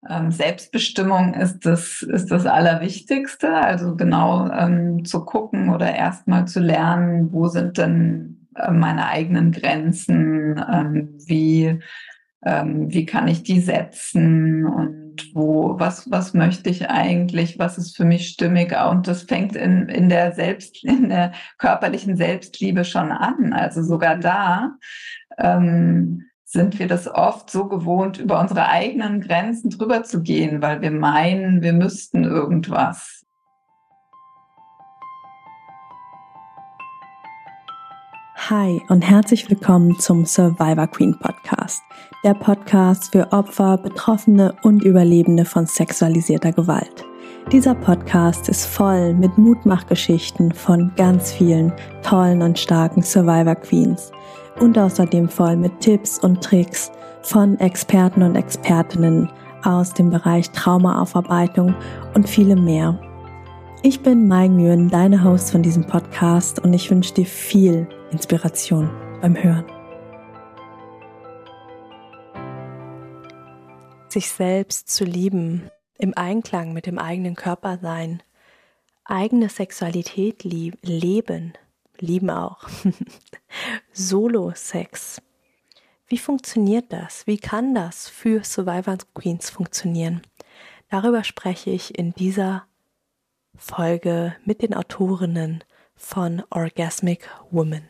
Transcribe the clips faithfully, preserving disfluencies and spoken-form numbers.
Ähm, Selbstbestimmung ist das, ist das Allerwichtigste. Also genau ähm, zu gucken oder erstmal zu lernen, wo sind denn äh, meine eigenen Grenzen, ähm, wie, ähm, wie kann ich die setzen und wo, was, was möchte ich eigentlich, was ist für mich stimmig. Und das fängt in, in der Selbst, in der körperlichen Selbstliebe schon an. Also sogar da ähm, sind wir das oft so gewohnt, über unsere eigenen Grenzen drüber zu gehen, weil wir meinen, wir müssten irgendwas. Hi und herzlich willkommen zum Survivor Queen Podcast, der Podcast für Opfer, Betroffene und Überlebende von sexualisierter Gewalt. Dieser Podcast ist voll mit Mutmachgeschichten von ganz vielen tollen und starken Survivor Queens und außerdem voll mit Tipps und Tricks von Experten und Expertinnen aus dem Bereich Traumaaufarbeitung und vielem mehr. Ich bin Mai Nguyen, deine Host von diesem Podcast, und ich wünsche dir viel Inspiration beim Hören. Sich selbst zu lieben, im Einklang mit dem eigenen Körper sein, eigene Sexualität lieb, leben, lieben auch, Solo-Sex. Wie funktioniert das? Wie kann das für Survivor Queens funktionieren? Darüber spreche ich in dieser Folge mit den Autorinnen von Orgasmic Woman.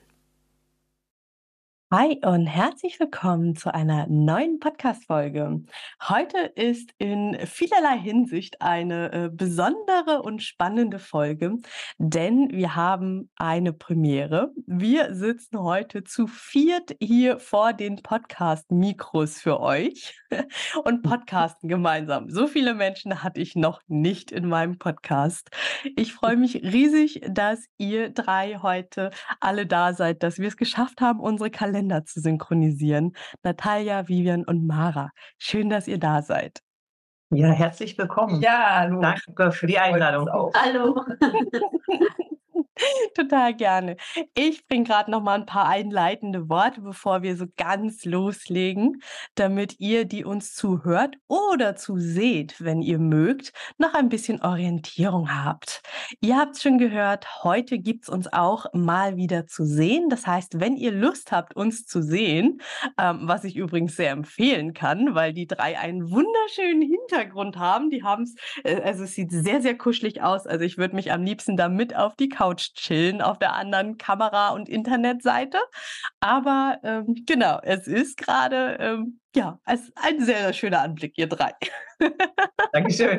Hi und herzlich willkommen zu einer neuen Podcast-Folge. Heute ist in vielerlei Hinsicht eine äh, besondere und spannende Folge, denn wir haben eine Premiere. Wir sitzen heute zu viert hier vor den Podcast-Mikros für euch und podcasten gemeinsam. So viele Menschen hatte ich noch nicht in meinem Podcast. Ich freue mich riesig, dass ihr drei heute alle da seid, dass wir es geschafft haben, unsere Kalender zu synchronisieren. Natalia, Vivian und Mara. Schön, dass ihr da seid. Ja, herzlich willkommen. Ja, hallo. Danke für die Einladung. Hallo. Total gerne. Ich bringe gerade noch mal ein paar einleitende Worte, bevor wir so ganz loslegen, damit ihr, die uns zuhört oder zuseht, wenn ihr mögt, noch ein bisschen Orientierung habt. Ihr habt schon gehört, heute gibt es uns auch mal wieder zu sehen. Das heißt, wenn ihr Lust habt, uns zu sehen, ähm, was ich übrigens sehr empfehlen kann, weil die drei einen wunderschönen Hintergrund haben. Die haben es, äh, also es sieht sehr, sehr kuschelig aus. Also ich würde mich am liebsten da mit auf die Couch chillen auf der anderen Kamera- und Internetseite. Aber ähm, genau, es ist gerade ähm, ja, es ist ein sehr, sehr schöner Anblick, ihr drei. Dankeschön.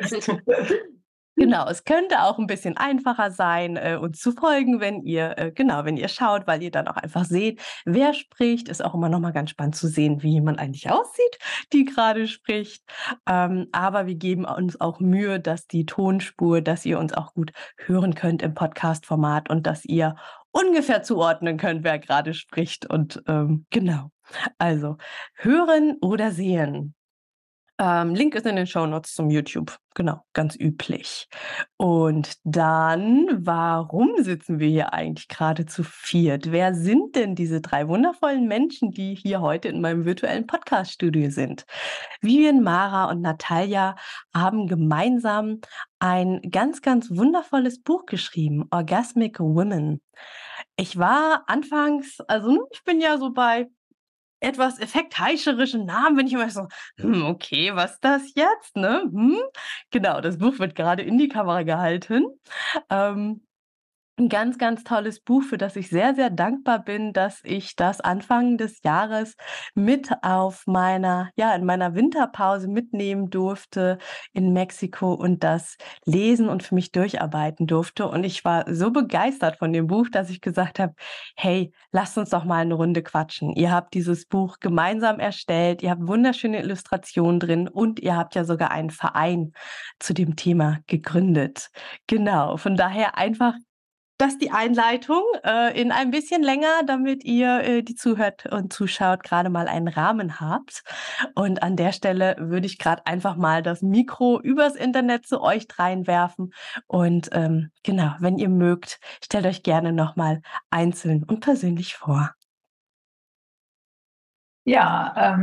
Genau, es könnte auch ein bisschen einfacher sein, äh, uns zu folgen, wenn ihr äh, genau, wenn ihr schaut, weil ihr dann auch einfach seht, wer spricht. Ist auch immer noch mal ganz spannend zu sehen, wie jemand eigentlich aussieht, die gerade spricht. Ähm, aber wir geben uns auch Mühe, dass die Tonspur, dass ihr uns auch gut hören könnt im Podcast-Format und dass ihr ungefähr zuordnen könnt, wer gerade spricht. Und ähm, genau, also hören oder sehen. Ähm, Link ist in den Shownotes zum YouTube. Genau, ganz üblich. Und dann, warum sitzen wir hier eigentlich gerade zu viert? Wer sind denn diese drei wundervollen Menschen, die hier heute in meinem virtuellen Podcast-Studio sind? Vivian, Mara und Natalia haben gemeinsam ein ganz, ganz wundervolles Buch geschrieben, Orgasmic Women. Ich war anfangs, also ich bin ja so bei etwas effektheischerischen Namen, bin ich immer so, hm, okay, was ist das jetzt, ne? Hm? Genau, das Buch wird gerade in die Kamera gehalten. Ähm, ein ganz, ganz tolles Buch, für das ich sehr, sehr dankbar bin, dass ich das Anfang des Jahres mit auf meiner, ja, in meiner Winterpause mitnehmen durfte in Mexiko und das lesen und für mich durcharbeiten durfte. Und ich war so begeistert von dem Buch, dass ich gesagt habe, hey, lasst uns doch mal eine Runde quatschen. Ihr habt dieses Buch gemeinsam erstellt, ihr habt wunderschöne Illustrationen drin und ihr habt ja sogar einen Verein zu dem Thema gegründet. Genau, von daher einfach das ist die Einleitung äh, in ein bisschen länger, damit ihr, äh, die zuhört und zuschaut, gerade mal einen Rahmen habt. Und an der Stelle würde ich gerade einfach mal das Mikro übers Internet zu euch reinwerfen. Und ähm, genau, wenn ihr mögt, stellt euch gerne nochmal einzeln und persönlich vor. Ja, ähm,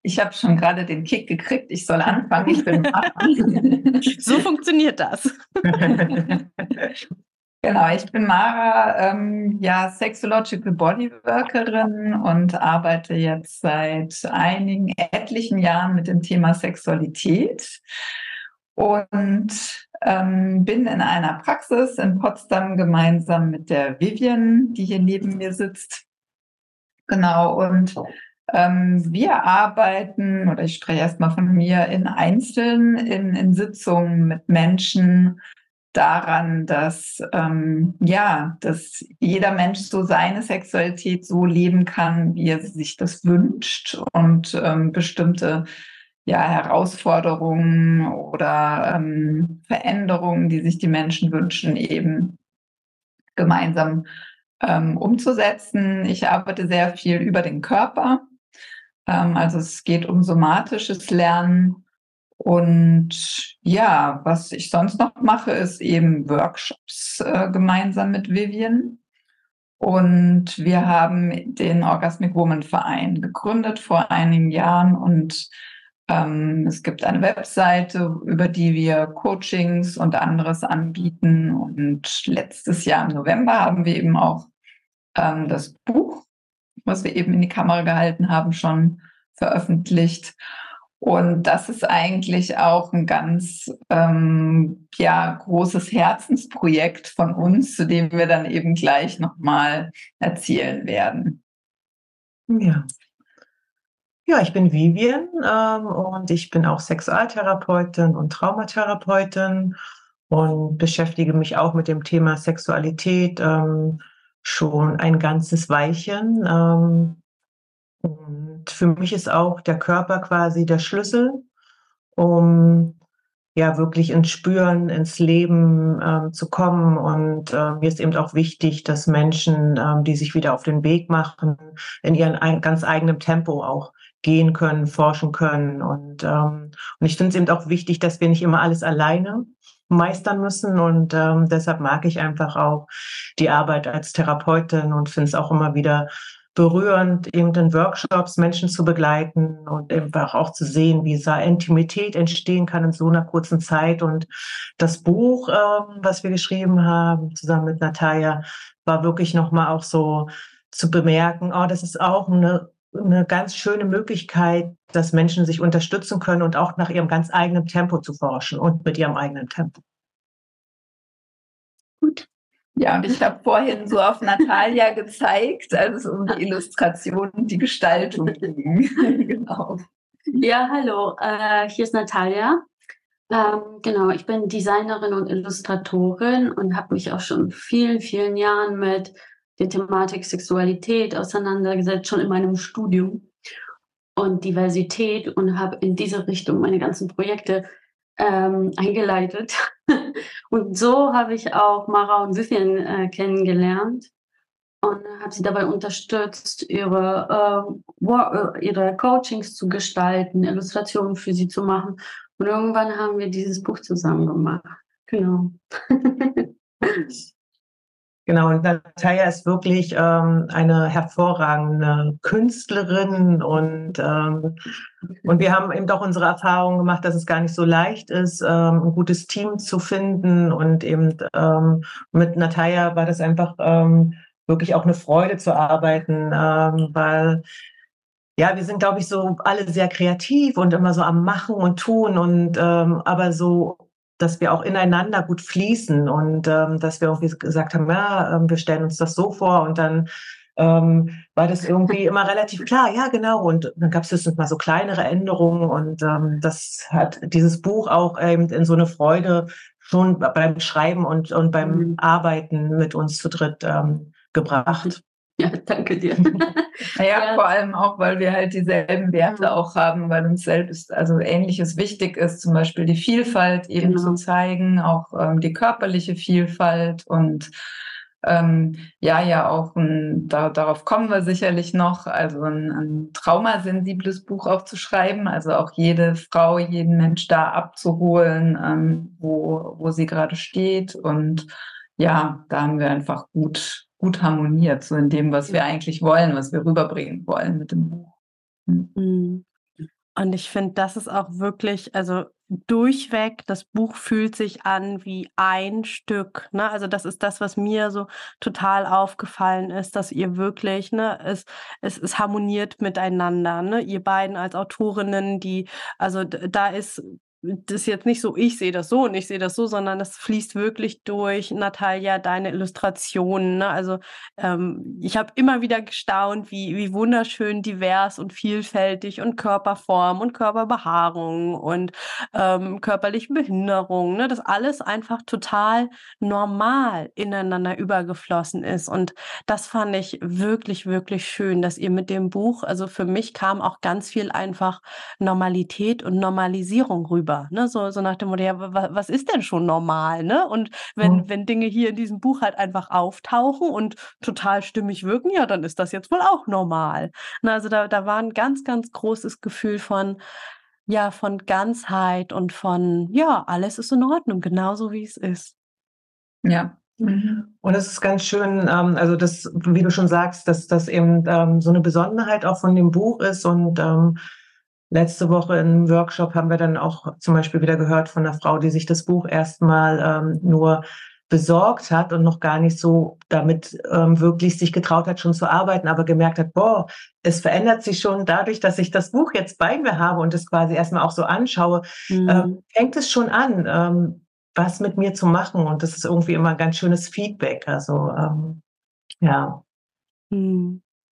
ich habe schon gerade den Kick gekriegt, ich soll anfangen, ich bin Mara. So funktioniert das. Genau, ich bin Mara, ähm, ja, Sexological Bodyworkerin und arbeite jetzt seit einigen, etlichen Jahren mit dem Thema Sexualität und ähm, bin in einer Praxis in Potsdam gemeinsam mit der Vivian, die hier neben mir sitzt. Genau, und ähm, wir arbeiten, oder ich spreche erstmal von mir, in Einzeln, in, in Sitzungen mit Menschen daran, dass, ähm, ja, dass jeder Mensch so seine Sexualität so leben kann, wie er sich das wünscht und ähm, bestimmte ja, Herausforderungen oder ähm, Veränderungen, die sich die Menschen wünschen, eben gemeinsam ähm, umzusetzen. Ich arbeite sehr viel über den Körper. Ähm, also es geht um somatisches Lernen. Und ja, was ich sonst noch mache, ist eben Workshops äh, gemeinsam mit Vivian. Und wir haben den Orgasmic Woman Verein gegründet vor einigen Jahren und ähm, es gibt eine Webseite, über die wir Coachings und anderes anbieten. Und letztes Jahr im November haben wir eben auch ähm, das Buch, was wir eben in die Kamera gehalten haben, schon veröffentlicht. Und das ist eigentlich auch ein ganz ähm, ja, großes Herzensprojekt von uns, zu dem wir dann eben gleich nochmal erzählen werden. Ja. Ja, ich bin Vivian ähm, und ich bin auch Sexualtherapeutin und Traumatherapeutin und beschäftige mich auch mit dem Thema Sexualität ähm, schon ein ganzes Weilchen. Ähm, und für mich ist auch der Körper quasi der Schlüssel, um ja wirklich ins Spüren, ins Leben ähm, zu kommen. Und äh, mir ist eben auch wichtig, dass Menschen, ähm, die sich wieder auf den Weg machen, in ihren ein, ganz eigenen Tempo auch gehen können, forschen können. Und, ähm, und ich finde es eben auch wichtig, dass wir nicht immer alles alleine meistern müssen. Und ähm, deshalb mag ich einfach auch die Arbeit als Therapeutin und finde es auch immer wieder berührend, eben in Workshops Menschen zu begleiten und einfach auch zu sehen, wie da Intimität entstehen kann in so einer kurzen Zeit. Und das Buch, ähm, was wir geschrieben haben, zusammen mit Natalia, war wirklich nochmal auch so zu bemerken, oh, das ist auch eine, eine ganz schöne Möglichkeit, dass Menschen sich unterstützen können und auch nach ihrem ganz eigenen Tempo zu forschen und mit ihrem eigenen Tempo. Gut. Ja, und ich habe vorhin so auf Natalia gezeigt, als es um die Illustration und die Gestaltung ging. Genau. Ja, hallo, äh, hier ist Natalia. Ähm, genau, ich bin Designerin und Illustratorin und habe mich auch schon vielen, vielen Jahren mit der Thematik Sexualität auseinandergesetzt, schon in meinem Studium und Diversität, und habe in diese Richtung meine ganzen Projekte ähm, eingeleitet. Und so habe ich auch Mara und Vivian äh, kennengelernt und habe sie dabei unterstützt, ihre, äh, ihre Coachings zu gestalten, Illustrationen für sie zu machen. Und irgendwann haben wir dieses Buch zusammen gemacht. Genau. Genau, und Natalia ist wirklich ähm, eine hervorragende Künstlerin und, ähm, und wir haben eben auch unsere Erfahrung gemacht, dass es gar nicht so leicht ist, ähm, ein gutes Team zu finden, und eben ähm, mit Natalia war das einfach ähm, wirklich auch eine Freude zu arbeiten, ähm, weil ja, wir sind, glaube ich, so alle sehr kreativ und immer so am Machen und Tun, und ähm, aber so, dass wir auch ineinander gut fließen und ähm, dass wir irgendwie gesagt haben, ja, ähm, wir stellen uns das so vor, und dann ähm, war das irgendwie immer relativ klar, ja, genau, und dann gab es jetzt mal so kleinere Änderungen, und ähm, das hat dieses Buch auch eben in so eine Freude schon beim Schreiben und, und beim Mhm. Arbeiten mit uns zu dritt ähm, gebracht. Ja, danke dir. Naja, Ja. vor allem auch, weil wir halt dieselben Werte Mhm. auch haben, weil uns selbst also Ähnliches wichtig ist, zum Beispiel die Vielfalt eben Genau. zu zeigen, auch ähm, die körperliche Vielfalt und ähm, ja, ja auch ein, da, darauf kommen wir sicherlich noch, also ein, ein traumasensibles Buch auch zu schreiben, also auch jede Frau, jeden Mensch da abzuholen, ähm, wo, wo sie gerade steht, und ja, da haben wir einfach gut, gut harmoniert, so in dem, was wir eigentlich wollen, was wir rüberbringen wollen mit dem Buch. Hm. Mhm. Und ich finde, das ist auch wirklich, also durchweg, das Buch fühlt sich an wie ein Stück, ne? Also, das ist das, was mir so total aufgefallen ist, dass ihr wirklich, ne, es es es harmoniert miteinander, ne? Ihr beiden als Autorinnen, die, also d da ist das ist jetzt nicht so, ich sehe das so und ich sehe das so, sondern das fließt wirklich durch. Natalia, deine Illustrationen, ne? Also, ähm, ich habe immer wieder gestaunt, wie wie wunderschön divers und vielfältig und Körperform und Körperbehaarung und, ähm, körperliche Behinderung, ne, das alles einfach total normal ineinander übergeflossen ist. Und das fand ich wirklich, wirklich schön, dass ihr mit dem Buch, also für mich kam auch ganz viel einfach Normalität und Normalisierung rüber, ne? So so nach dem Motto: „Ja, wa was ist denn schon normal“, ne? Und wenn Mhm. wenn Dinge hier in diesem Buch halt einfach auftauchen und total stimmig wirken, ja, dann ist das jetzt wohl auch normal. Ne, also da da war 'n ganz, ganz großes Gefühl von, ja, von Ganzheit und von, ja, alles ist in Ordnung, genauso wie es ist. Ja. Mhm. Und es ist ganz schön, ähm, also das, wie du schon sagst, dass das eben ähm, so eine Besonderheit auch von dem Buch ist. Und ähm, letzte Woche im Workshop haben wir dann auch zum Beispiel wieder gehört von einer Frau, die sich das Buch erstmal ähm, nur besorgt hat und noch gar nicht so damit ähm, wirklich sich getraut hat, schon zu arbeiten, aber gemerkt hat, boah, es verändert sich schon dadurch, dass ich das Buch jetzt bei mir habe und es quasi erstmal auch so anschaue, äh, Mhm. fängt es schon an, ähm, was mit mir zu machen. Und das ist irgendwie immer ein ganz schönes Feedback. Also, ähm, ja. Mhm.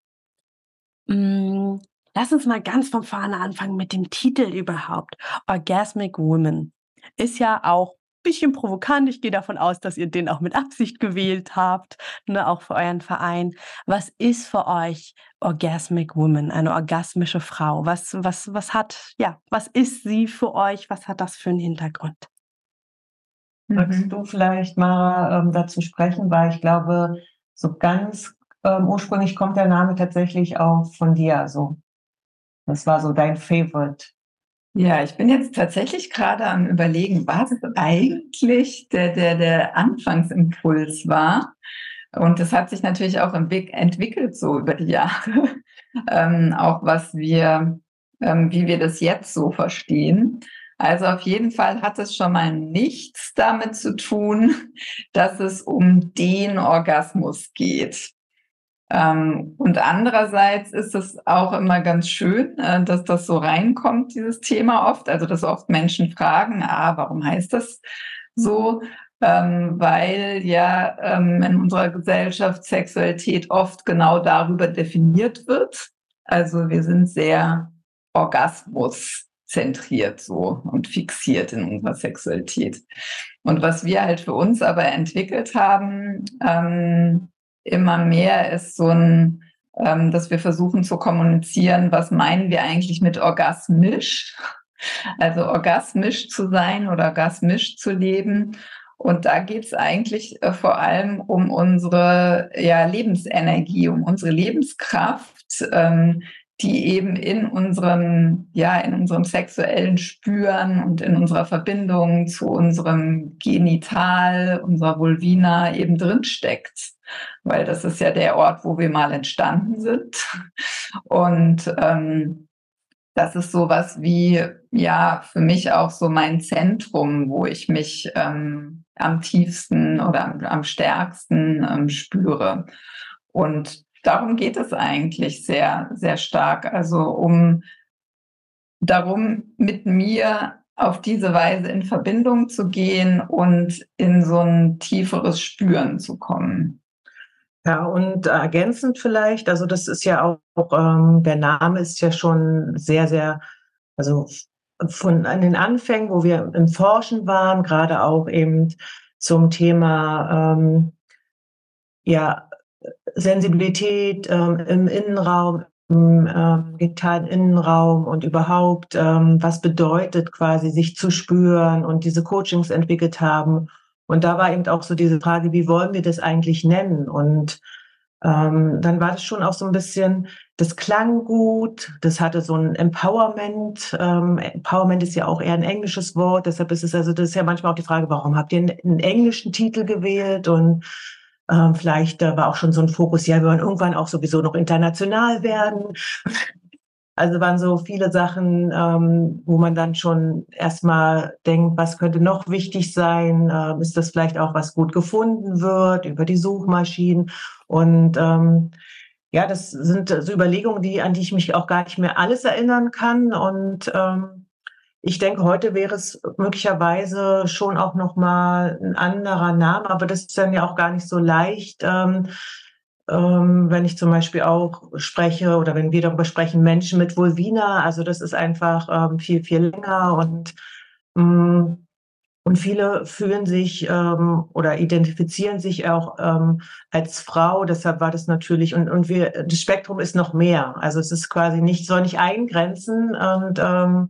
Hm, lass uns mal ganz von vorne anfangen mit dem Titel überhaupt. „Orgasmic Woman“ ist ja auch ein bisschen provokant. Ich gehe davon aus, dass ihr den auch mit Absicht gewählt habt, ne, auch für euren Verein. Was ist für euch Orgasmic Woman, eine orgasmische Frau? Was was was hat, ja, was ist sie für euch? Was hat das für einen Hintergrund? Magst Mhm. du vielleicht mal ähm, dazu sprechen? Weil ich glaube, so ganz ähm, ursprünglich kommt der Name tatsächlich auch von dir. Also, das war so dein Favorite. Ja, ich bin jetzt tatsächlich gerade am Überlegen, was eigentlich der der der Anfangsimpuls war. Und das hat sich natürlich auch entwick entwickelt so über die Jahre, ähm, auch was wir ähm, wie wir das jetzt so verstehen. Also, auf jeden Fall hat es schon mal nichts damit zu tun, dass es um den Orgasmus geht. Ähm, und andererseits ist es auch immer ganz schön, äh, dass das so reinkommt, dieses Thema oft. Also, dass oft Menschen fragen, ah, warum heißt das so? Ähm, weil ja ähm, in unserer Gesellschaft Sexualität oft genau darüber definiert wird. Also wir sind sehr orgasmuszentriert so und fixiert in unserer Sexualität. Und was wir halt für uns aber entwickelt haben, ähm, immer mehr ist so ein, ähm, dass wir versuchen zu kommunizieren, was meinen wir eigentlich mit orgasmisch? Also orgasmisch zu sein oder orgasmisch zu leben. Und da geht es eigentlich äh, vor allem um unsere ja, Lebensenergie, um unsere Lebenskraft, ähm, die eben in unserem, ja, in unserem sexuellen Spüren und in unserer Verbindung zu unserem Genital, unserer Vulvina eben drinsteckt. Weil das ist ja der Ort, wo wir mal entstanden sind. Und ähm, das ist so was wie, ja, für mich auch so mein Zentrum, wo ich mich ähm, am tiefsten oder am, am stärksten ähm, spüre. Und darum geht es eigentlich sehr, sehr stark. Also um darum, mit mir auf diese Weise in Verbindung zu gehen und in so ein tieferes Spüren zu kommen. Ja, und ergänzend vielleicht, also das ist ja auch, ähm, der Name ist ja schon sehr, sehr, also von an den Anfängen, wo wir im Forschen waren, gerade auch eben zum Thema ähm, ja, Sensibilität ähm, im Innenraum, im ähm, digitalen Innenraum und überhaupt, ähm, was bedeutet quasi, sich zu spüren und diese Coachings entwickelt haben. Und da war eben auch so diese Frage, wie wollen wir das eigentlich nennen? Und ähm, dann war das schon auch so ein bisschen, das klang gut, das hatte so ein Empowerment. Ähm, Empowerment ist ja auch eher ein englisches Wort, deshalb ist es, also das ist ja manchmal auch die Frage, warum habt ihr einen, einen englischen Titel gewählt? Und ähm, vielleicht äh, war auch schon so ein Fokus, ja, wir wollen irgendwann auch sowieso noch international werden. Also waren so viele Sachen, ähm, wo man dann schon erstmal denkt, was könnte noch wichtig sein? Ähm, ist das vielleicht auch, was gut gefunden wird über die Suchmaschinen? Und ähm, ja, das sind so Überlegungen, die, an die ich mich auch gar nicht mehr alles erinnern kann. Und ähm, ich denke, heute wäre es möglicherweise schon auch noch mal ein anderer Name, aber das ist dann ja auch gar nicht so leicht. Ähm, ähm, wenn ich zum Beispiel auch spreche oder wenn wir darüber sprechen, Menschen mit Vulvina, also das ist einfach ähm, viel, viel länger und mh, und viele fühlen sich ähm, oder identifizieren sich auch ähm, als Frau. Deshalb war das natürlich, und, und wir, das Spektrum ist noch mehr. Also es ist quasi nicht, soll nicht eingrenzen und ähm,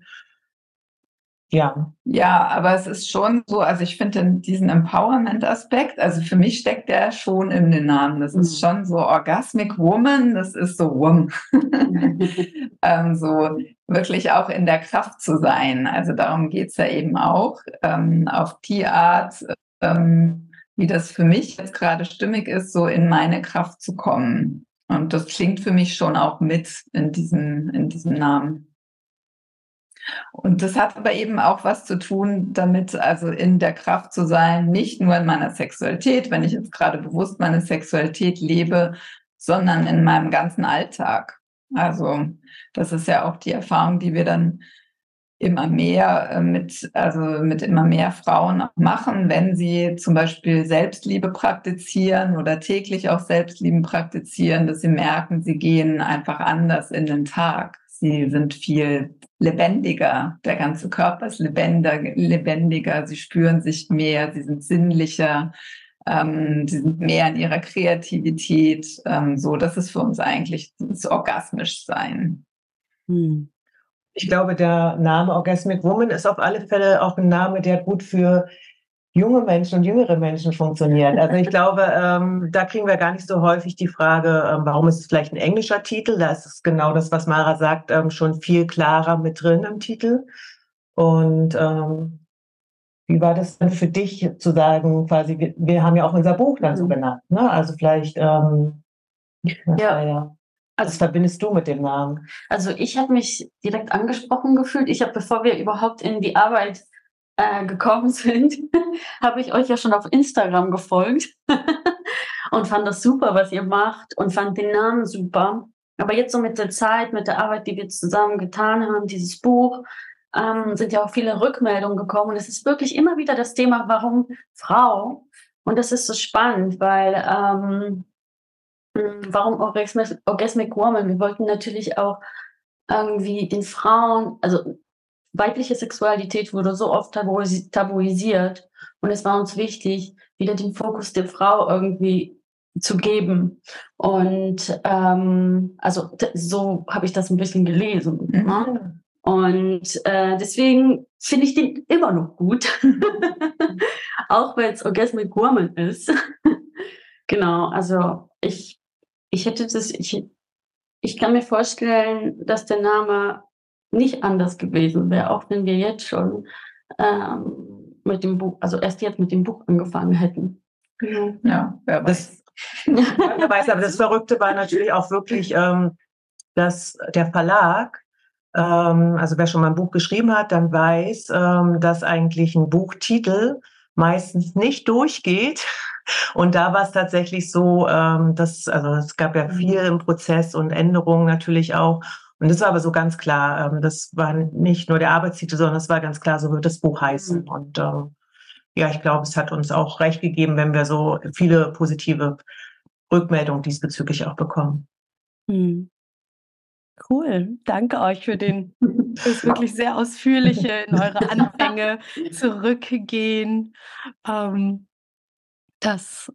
ja. Ja, aber es ist schon so, also ich finde diesen Empowerment-Aspekt, also für mich steckt der schon in den Namen. Das ist schon so Orgasmic Woman, das ist so Woman. ähm, so wirklich auch in der Kraft zu sein. Also darum geht's ja eben auch, ähm, auf die Art, ähm, wie das für mich jetzt gerade stimmig ist, so in meine Kraft zu kommen. Und das klingt für mich schon auch mit in diesem, in diesem Namen. Und das hat aber eben auch was zu tun, damit also in der Kraft zu sein, nicht nur in meiner Sexualität, wenn ich jetzt gerade bewusst meine Sexualität lebe, sondern in meinem ganzen Alltag. Also das ist ja auch die Erfahrung, die wir dann immer mehr mit, also mit immer mehr Frauen auch machen, wenn sie zum Beispiel Selbstliebe praktizieren oder täglich auch Selbstliebe praktizieren, dass sie merken, sie gehen einfach anders in den Tag. Sie sind viel lebendiger. Der ganze Körper ist lebendiger, lebendiger. Sie spüren sich mehr. Sie sind sinnlicher. Ähm, sie sind mehr in ihrer Kreativität. Ähm, so, das ist für uns eigentlich das Orgasmischsein. Hm. Ich glaube, der Name Orgasmic Woman ist auf alle Fälle auch ein Name, der gut für junge Menschen und jüngere Menschen funktioniert. Also ich glaube, ähm, da kriegen wir gar nicht so häufig die Frage, ähm, warum ist es vielleicht ein englischer Titel? Da ist es genau das, was Mara sagt, ähm, schon viel klarer mit drin im Titel. Und ähm, wie war das denn für dich zu sagen, quasi, wir, wir haben ja auch unser Buch dann so genannt, ne? Also vielleicht, ähm, ja. ja. Also, was verbindest du mit dem Namen? Also ich habe mich direkt angesprochen gefühlt. Ich habe, bevor wir überhaupt in die Arbeit äh, gekommen sind, habe ich euch ja schon auf Instagram gefolgt und fand das super, was ihr macht und fand den Namen super. Aber jetzt so mit der Zeit, mit der Arbeit, die wir zusammen getan haben, dieses Buch, ähm, sind ja auch viele Rückmeldungen gekommen. Und es ist wirklich immer wieder das Thema, warum Frau? Und das ist so spannend, weil ähm, warum Orgasmic, Orgasmic Woman? Wir wollten natürlich auch irgendwie den Frauen, also weibliche Sexualität wurde so oft tabuisi- tabuisiert und es war uns wichtig, wieder den Fokus der Frau irgendwie zu geben. Und ähm, also t- so habe ich das ein bisschen gelesen. Mhm. Ne? Und äh, deswegen finde ich den immer noch gut, auch wenn es Orgasmic Woman ist. Genau, also ich Ich hätte das, ich, ich kann mir vorstellen, dass der Name nicht anders gewesen wäre, auch wenn wir jetzt schon ähm, mit dem Buch, also erst jetzt mit dem Buch angefangen hätten. Mhm. Ja, wer weiß. Das, wer weiß, aber das Verrückte war natürlich auch wirklich, ähm, dass der Verlag, ähm, also wer schon mal ein Buch geschrieben hat, dann weiß, ähm, dass eigentlich ein Buchtitel meistens nicht durchgeht. Und da war es tatsächlich so, ähm, dass, also es gab ja viel im Prozess und Änderungen natürlich auch. Und das war aber so ganz klar, ähm, das war nicht nur der Arbeitstitel, sondern es war ganz klar, so wird das Buch heißen. Mhm. Und ähm, ja, ich glaube, es hat uns auch recht gegeben, wenn wir so viele positive Rückmeldungen diesbezüglich auch bekommen. Hm. Cool, danke euch für den fürs wirklich sehr ausführliche in eure Anfänge zurückgehen. Ähm, das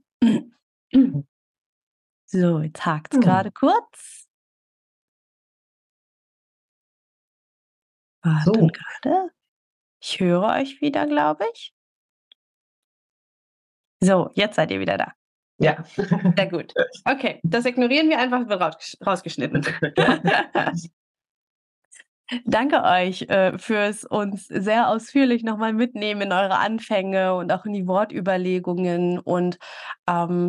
so, jetzt hakt's Hm. gerade kurz. Warten So. gerade. Ich höre euch wieder, glaube ich. So, jetzt seid ihr wieder da. Ja. Sehr gut. Okay, das ignorieren wir einfach, wird raus, rausgeschnitten. Danke euch äh, fürs uns sehr ausführlich nochmal mitnehmen in eure Anfänge und auch in die Wortüberlegungen. Und ähm,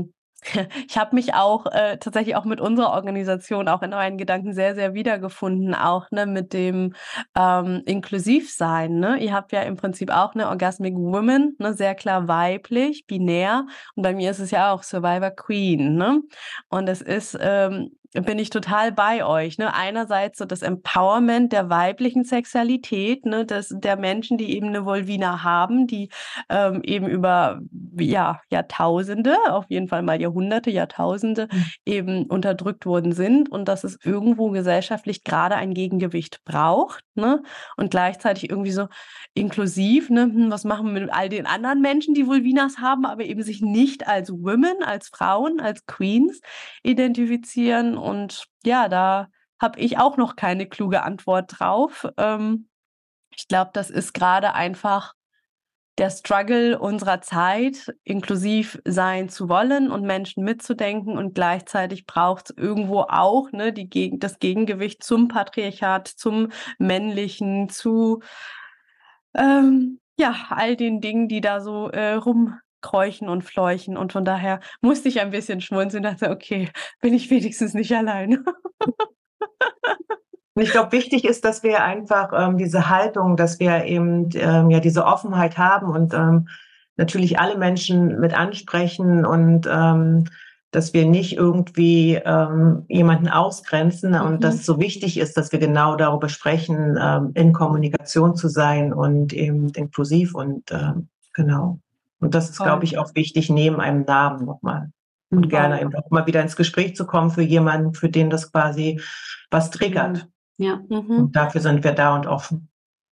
Ich habe mich auch äh, tatsächlich auch mit unserer Organisation auch in euren Gedanken sehr, sehr wiedergefunden, auch ne, mit dem ähm, Inklusivsein. Ne? Ihr habt ja im Prinzip auch eine Orgasmic Woman, ne, sehr klar weiblich, binär. Und bei mir ist es ja auch Survivor Queen. Ne? Und es ist, ähm, bin ich total bei euch. Ne? Einerseits so das Empowerment der weiblichen Sexualität, ne, des, der Menschen, die eben eine Vulvina haben, die ähm, eben über ja, Jahrtausende, auf jeden Fall mal Jahrhunderte, Jahrtausende Mhm. eben unterdrückt worden sind und dass es irgendwo gesellschaftlich gerade ein Gegengewicht braucht, ne? Und gleichzeitig irgendwie so inklusiv, ne? Hm, was machen wir mit all den anderen Menschen, die Vulvinas haben, aber eben sich nicht als Women, als Frauen, als Queens identifizieren. Und ja, da habe ich auch noch keine kluge Antwort drauf. Ähm, ich glaube, das ist gerade einfach der Struggle unserer Zeit, inklusiv sein zu wollen und Menschen mitzudenken, und gleichzeitig braucht es irgendwo auch ne, die Geg- das Gegengewicht zum Patriarchat, zum Männlichen, zu ähm, ja, all den Dingen, die da so äh, rumkräuchen und fleuchen. Und von daher musste ich ein bisschen schmunzeln und dachte, okay, bin ich wenigstens nicht alleine. Und ich glaube, wichtig ist, dass wir einfach ähm, diese Haltung, dass wir eben ähm, ja diese Offenheit haben und ähm, natürlich alle Menschen mit ansprechen und ähm, dass wir nicht irgendwie ähm, jemanden ausgrenzen und Mhm. dass es so wichtig ist, dass wir genau darüber sprechen, ähm, in Kommunikation zu sein und eben inklusiv und ähm, genau. Und das ist, Voll. glaube ich, auch wichtig, neben einem Namen nochmal. Und gerne Voll. eben auch mal wieder ins Gespräch zu kommen für jemanden, für den das quasi was triggert. Ja. Mhm. Und dafür sind wir da und offen.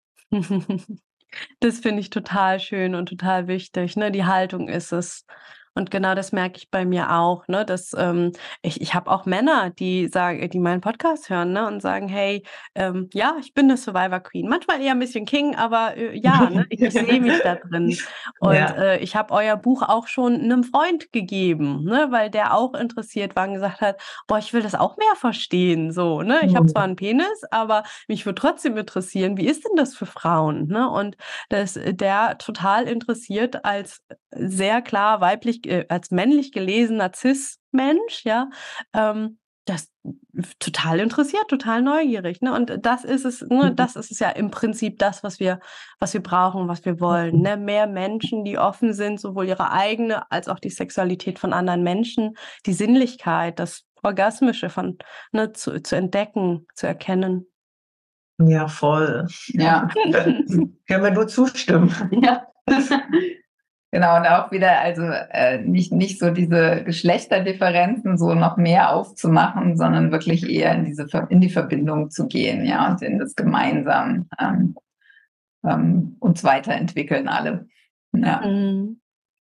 Das finde ich total schön und total wichtig. Ne? Die Haltung ist es. Und genau das merke ich bei mir auch, ne? Dass ähm, ich, ich habe auch Männer, die sagen, die meinen Podcast hören, ne? Und sagen, hey, ähm, ja, ich bin eine Survivor Queen. Manchmal eher ein bisschen King, aber äh, ja, ne? Ich, ich sehe mich da drin. Und Ja. äh, ich habe euer Buch auch schon einem Freund gegeben, ne? Weil der auch interessiert war und gesagt hat, boah, ich will das auch mehr verstehen. So, ne? Ich habe zwar einen Penis, aber mich würde trotzdem interessieren, wie ist denn das für Frauen? Ne? Und dass der total interessiert als sehr klar weiblich, äh, als männlich gelesener Cis-Mensch, ja, ähm, das total interessiert, total neugierig, ne? Und das ist es, ne, das ist es ja im Prinzip das, was wir, was wir brauchen, was wir wollen, ne? Mehr Menschen, die offen sind, sowohl ihre eigene als auch die Sexualität von anderen Menschen, die Sinnlichkeit, das Orgasmische von, ne, zu, zu entdecken, zu erkennen. Ja, voll. Ja, Können wir nur zustimmen. Ja. genau. Und auch wieder, also äh, nicht, nicht so diese Geschlechterdifferenzen so noch mehr aufzumachen, sondern wirklich eher in diese Ver- in die Verbindung zu gehen, ja, und in das gemeinsam ähm, ähm, uns weiterentwickeln alle. Ja. Mhm.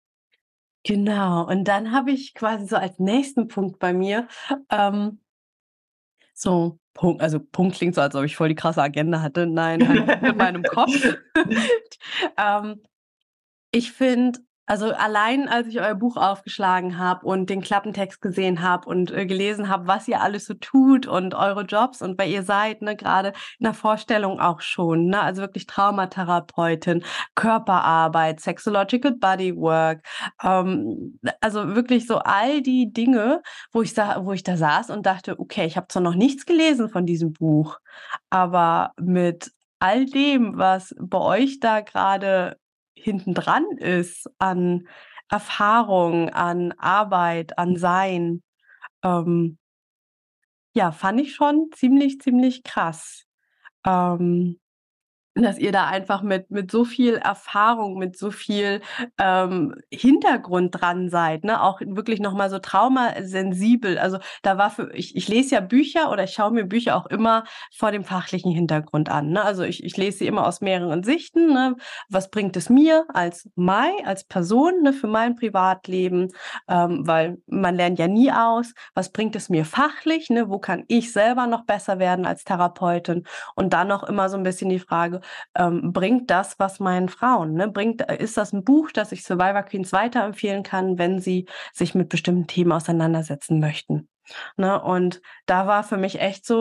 Genau, und dann habe ich quasi so als nächsten Punkt bei mir, ähm, so Punkt, also Punkt klingt so, als ob ich voll die krasse Agenda hatte. Nein, ein Punkt in meinem Kopf. ähm, ich finde, also allein als ich euer Buch aufgeschlagen habe und den Klappentext gesehen habe und äh, gelesen habe, was ihr alles so tut und eure Jobs und wer ihr seid, ne, gerade in der Vorstellung auch schon, ne, also wirklich Traumatherapeutin, Körperarbeit, Sexological Bodywork, ähm, also wirklich so all die Dinge, wo ich, sa wo ich da saß und dachte, okay, ich habe zwar noch nichts gelesen von diesem Buch, aber mit all dem, was bei euch da gerade hinten dran ist an Erfahrung, an Arbeit, an Sein, ähm, ja, fand ich schon ziemlich, ziemlich krass. Ähm, dass ihr da einfach mit mit so viel Erfahrung, mit so viel, ähm, Hintergrund dran seid, ne? Auch wirklich noch mal so traumasensibel. Also, da war für ich ich lese ja Bücher oder ich schaue mir Bücher auch immer vor dem fachlichen Hintergrund an, ne? Also, ich ich lese sie immer aus mehreren Sichten, ne? Was bringt es mir als Mai, als Person, ne, für mein Privatleben? Ähm, weil man lernt ja nie aus. Was bringt es mir fachlich, ne? Wo kann ich selber noch besser werden als Therapeutin? Und dann noch immer so ein bisschen die Frage, ähm, bringt das was meinen Frauen, ne? Bringt ist das ein Buch, das ich Survivor Queens weiterempfehlen kann, wenn sie sich mit bestimmten Themen auseinandersetzen möchten, ne? Und da war für mich echt so,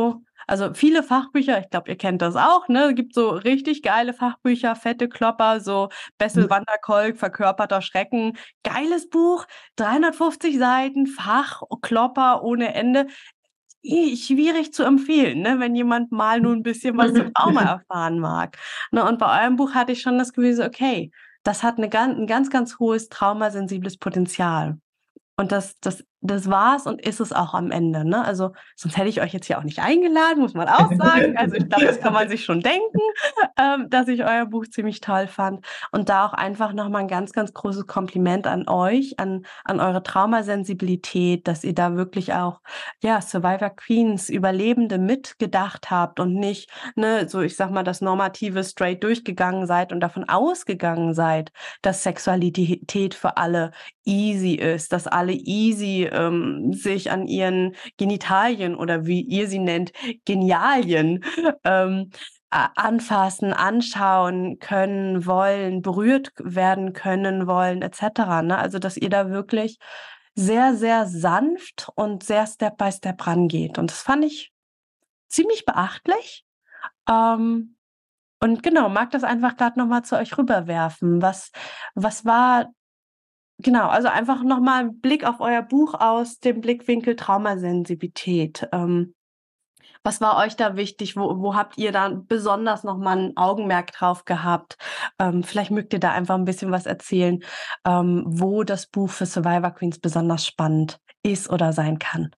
Also viele Fachbücher, ich glaube, ihr kennt das auch, ne? Es gibt so richtig geile Fachbücher, fette Klopper, so Bessel van der Kolk, Verkörperter Schrecken. Geiles Buch, dreihundertfünfzig Seiten, Fach, Klopper ohne Ende. I- Schwierig zu empfehlen, ne? Wenn jemand mal nur ein bisschen was zum Trauma erfahren mag. Ne? Und bei eurem Buch hatte ich schon das Gefühl, so, okay, das hat eine ganz, ein ganz, ganz hohes traumasensibles Potenzial. Und das, das, das war's und ist es auch am Ende. Ne? Also sonst hätte ich euch jetzt hier auch nicht eingeladen, muss man auch sagen. Also ich glaube, das kann man sich schon denken, ähm, dass ich euer Buch ziemlich toll fand. Und da auch einfach nochmal ein ganz, ganz großes Kompliment an euch, an, an eure Traumasensibilität, dass ihr da wirklich auch, ja, Survivor Queens, Überlebende mitgedacht habt und nicht, ne, so ich sag mal, das Normative straight durchgegangen seid und davon ausgegangen seid, dass Sexualität für alle easy ist, dass alle easy ähm, sich an ihren Genitalien oder wie ihr sie nennt, Genialien ähm, a- anfassen, anschauen können wollen, berührt werden können wollen, et cetera. Ne? Also, dass ihr da wirklich sehr, sehr sanft und sehr Step by Step rangeht. Und das fand ich ziemlich beachtlich. Ähm, und genau, mag das einfach gerade nochmal zu euch rüberwerfen. Was, was war Genau, also einfach nochmal ein Blick auf euer Buch aus dem Blickwinkel Traumasensibilität. Ähm, was war euch da wichtig? Wo, wo habt ihr da besonders nochmal ein Augenmerk drauf gehabt? Ähm, vielleicht mögt ihr da einfach ein bisschen was erzählen, ähm, wo das Buch für Survivor Queens besonders spannend ist oder sein kann.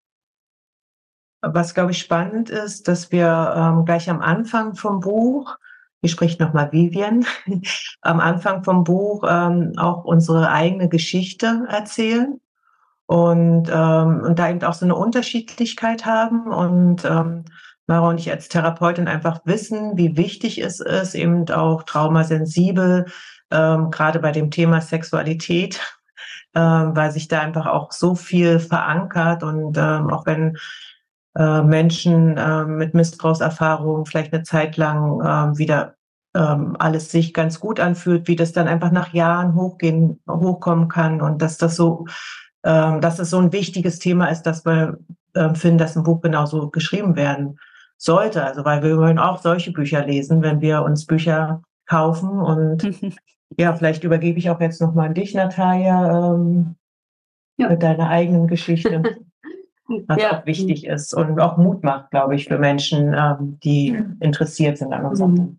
Was, glaube ich, spannend ist, dass wir ähm, gleich am Anfang vom Buch, hier spricht nochmal Vivian, am Anfang vom Buch ähm, auch unsere eigene Geschichte erzählen und, ähm, und da eben auch so eine Unterschiedlichkeit haben und ähm, Mara und ich als Therapeutin einfach wissen, wie wichtig es ist, eben auch traumasensibel, ähm, gerade bei dem Thema Sexualität, ähm, weil sich da einfach auch so viel verankert und ähm, auch wenn äh, Menschen äh, mit Missbrauchserfahrungen vielleicht eine Zeit lang äh, wieder ähm, alles sich ganz gut anfühlt, wie das dann einfach nach Jahren hochgehen, hochkommen kann und dass das so, ähm, dass es so ein wichtiges Thema ist, dass wir äh, finden, dass ein Buch genauso geschrieben werden sollte. Also weil wir wollen auch solche Bücher lesen, wenn wir uns Bücher kaufen und ja, vielleicht übergebe ich auch jetzt nochmal an dich, Natalia, ähm, Ja. mit deiner eigenen Geschichte. Was Ja. auch wichtig ist und auch Mut macht, glaube ich, für Menschen, ähm, die Mhm. interessiert sind an unserem Buch.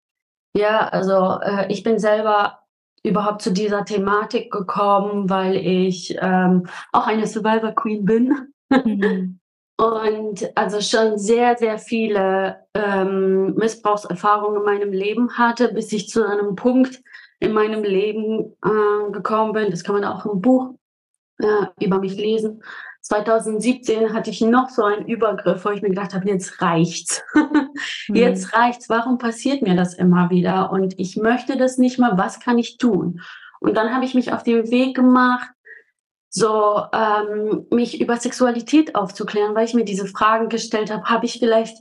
Ja, also äh, ich bin selber überhaupt zu dieser Thematik gekommen, weil ich ähm, auch eine Survivor Queen bin. Mhm. Und also schon sehr, sehr viele ähm, Missbrauchserfahrungen in meinem Leben hatte, bis ich zu einem Punkt in meinem Leben äh, gekommen bin. Das kann man auch im Buch äh, über mich lesen. zwanzig siebzehn hatte ich noch so einen Übergriff, wo ich mir gedacht habe, jetzt reicht's. Jetzt reicht's. Warum passiert mir das immer wieder? Und ich möchte das nicht mehr. Was kann ich tun? Und dann habe ich mich auf den Weg gemacht, so ähm, mich über Sexualität aufzuklären, weil ich mir diese Fragen gestellt habe. Habe ich vielleicht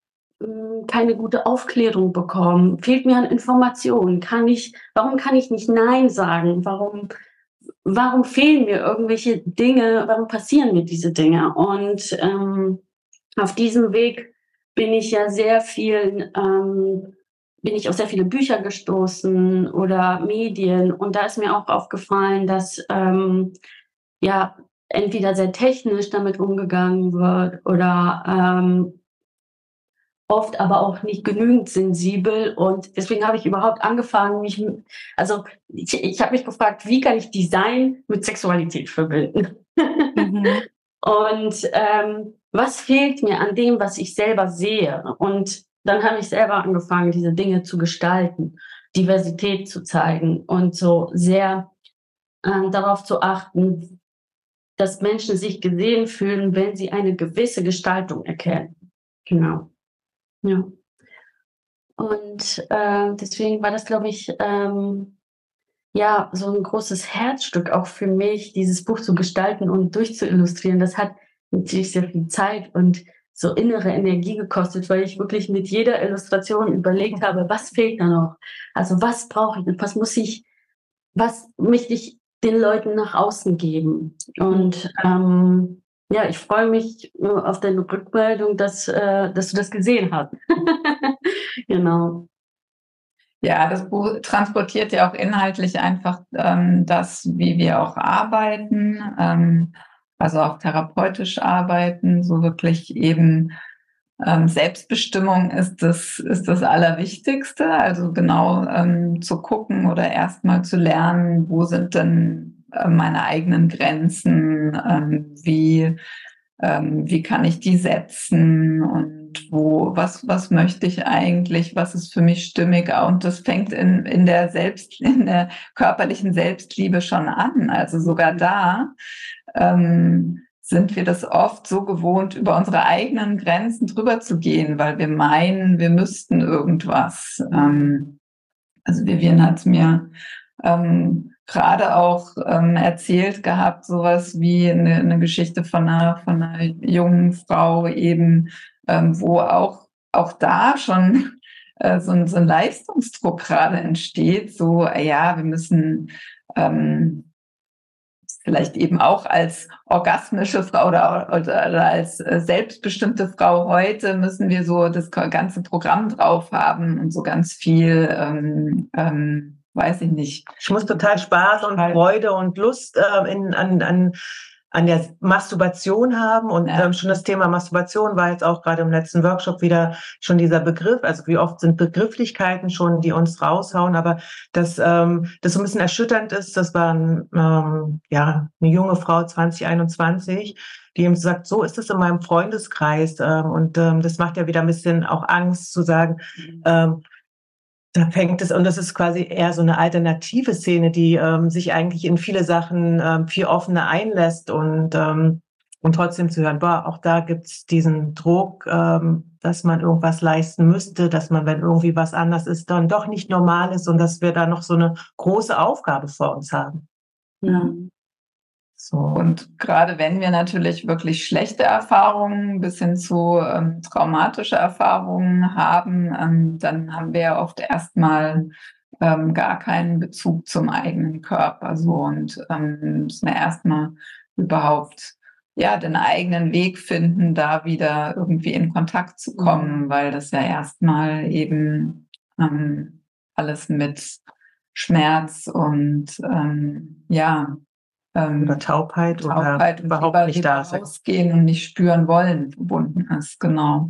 mh, keine gute Aufklärung bekommen? Fehlt mir an Informationen? Kann ich, warum kann ich nicht Nein sagen? Warum warum fehlen mir irgendwelche Dinge, warum passieren mir diese Dinge? Und ähm, auf diesem Weg bin ich ja sehr viel, ähm, bin ich auf sehr viele Bücher gestoßen oder Medien. Und da ist mir auch aufgefallen, dass ähm, ja entweder sehr technisch damit umgegangen wird oder ähm, oft aber auch nicht genügend sensibel und deswegen habe ich überhaupt angefangen, mich, also ich, ich habe mich gefragt, wie kann ich Design mit Sexualität verbinden? Mhm. Und ähm, was fehlt mir an dem, was ich selber sehe? Und dann habe ich selber angefangen, diese Dinge zu gestalten, Diversität zu zeigen und so sehr äh, darauf zu achten, dass Menschen sich gesehen fühlen, wenn sie eine gewisse Gestaltung erkennen. Genau. Ja. Und äh, deswegen war das, glaube ich, ähm, ja, so ein großes Herzstück auch für mich, dieses Buch zu gestalten und durchzuillustrieren. Das hat natürlich sehr viel Zeit und so innere Energie gekostet, weil ich wirklich mit jeder Illustration überlegt habe, was fehlt da noch? Also was brauche ich? Was muss ich, was möchte ich den Leuten nach außen geben? Und ähm, ja, ich freue mich äh, auf deine Rückmeldung, dass, äh, dass du das gesehen hast. Genau. Ja, das Buch transportiert ja auch inhaltlich einfach ähm, das, wie wir auch arbeiten, ähm, also auch therapeutisch arbeiten, so wirklich eben ähm, Selbstbestimmung ist das, ist das Allerwichtigste. Also genau ähm, zu gucken oder erstmal zu lernen, wo sind denn äh, meine eigenen Grenzen, ähm, wie ähm, wie kann ich die setzen und wo, was, was möchte ich eigentlich, was ist für mich stimmig? Und das fängt in, in der Selbst, in der körperlichen Selbstliebe schon an. Also sogar da ähm, sind wir das oft so gewohnt, über unsere eigenen Grenzen drüber zu gehen, weil wir meinen, wir müssten irgendwas. Ähm, also Vivian hat mir ähm, gerade auch ähm, erzählt gehabt, sowas wie eine, eine Geschichte von einer, von einer jungen Frau eben, ähm, wo auch, auch da schon äh, so, ein, so ein Leistungsdruck gerade entsteht, so, äh, ja, wir müssen ähm, vielleicht eben auch als orgasmische Frau oder, oder, oder als äh, selbstbestimmte Frau heute müssen wir so das ganze Programm drauf haben und so ganz viel, ähm, ähm, weiß ich nicht. Ich muss total Spaß und Freude und Lust äh, in, an, an, an der Masturbation haben. Und Ja. ähm, schon das Thema Masturbation war jetzt auch gerade im letzten Workshop wieder schon dieser Begriff. Also wie oft sind Begrifflichkeiten schon, die uns raushauen. Aber dass ähm, das so ein bisschen erschütternd ist, das war ein, ähm, ja, eine junge Frau, zwanzig einundzwanzig, die eben sagt, so ist es in meinem Freundeskreis. Ähm, und ähm, das macht ja wieder ein bisschen auch Angst zu sagen, ähm, da fängt es, und das ist quasi eher so eine alternative Szene, die ähm, sich eigentlich in viele Sachen ähm, viel offener einlässt und, ähm, und trotzdem zu hören, boah, auch da gibt's diesen Druck, ähm, dass man irgendwas leisten müsste, dass man, wenn irgendwie was anders ist, dann doch nicht normal ist und dass wir da noch so eine große Aufgabe vor uns haben. Ja. So. Und gerade wenn wir natürlich wirklich schlechte Erfahrungen bis hin zu ähm, traumatische Erfahrungen haben, ähm, dann haben wir ja oft erstmal ähm, gar keinen Bezug zum eigenen Körper. So, und ähm, müssen wir erstmal überhaupt ja den eigenen Weg finden, da wieder irgendwie in Kontakt zu kommen, weil das ja erstmal eben ähm, alles mit Schmerz und ähm, ja, oder Taubheit, Taubheit oder überhaupt nicht da sein. Rausgehen und nicht spüren wollen verbunden ist, genau.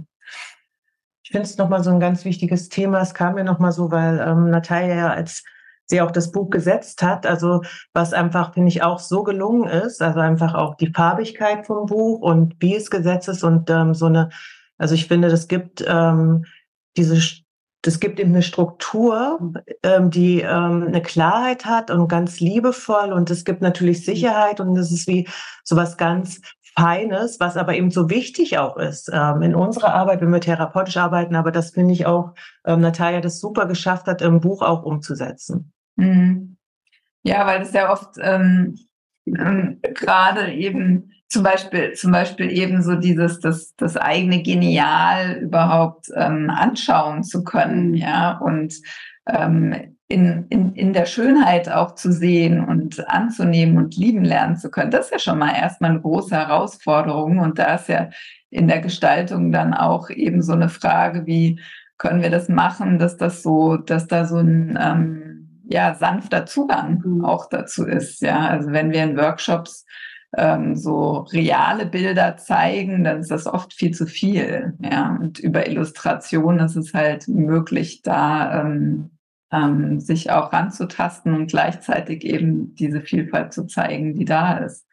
Ich finde es nochmal so ein ganz wichtiges Thema. Es kam mir nochmal so, weil ähm, Natalia ja, als sie auch das Buch gesetzt hat, also was einfach, finde ich, auch so gelungen ist, also einfach auch die Farbigkeit vom Buch und wie es gesetzt ist und ähm, so eine, also ich finde, das gibt ähm, diese Das gibt eben eine Struktur, ähm, die ähm, eine Klarheit hat und ganz liebevoll, und es gibt natürlich Sicherheit, und das ist wie so was ganz Feines, was aber eben so wichtig auch ist ähm, in unserer Arbeit, wenn wir therapeutisch arbeiten. Aber das finde ich auch, ähm, Natalia das super geschafft hat, im Buch auch umzusetzen. Mhm. Ja, weil das ja oft ähm, ähm, gerade eben zum Beispiel, zum Beispiel eben so dieses, das, das eigene Genial überhaupt ähm, anschauen zu können, ja, und ähm, in, in, in der Schönheit auch zu sehen und anzunehmen und lieben lernen zu können. Das ist ja schon mal erstmal eine große Herausforderung. Und da ist ja in der Gestaltung dann auch eben so eine Frage, wie können wir das machen, dass das so, dass da so ein ähm, ja, sanfter Zugang mhm. auch dazu ist. Ja, also wenn wir in Workshops ähm, so reale Bilder zeigen, dann ist das oft viel zu viel. Ja, und über Illustration ist es halt möglich, da ähm, ähm, sich auch ranzutasten und gleichzeitig eben diese Vielfalt zu zeigen, die da ist.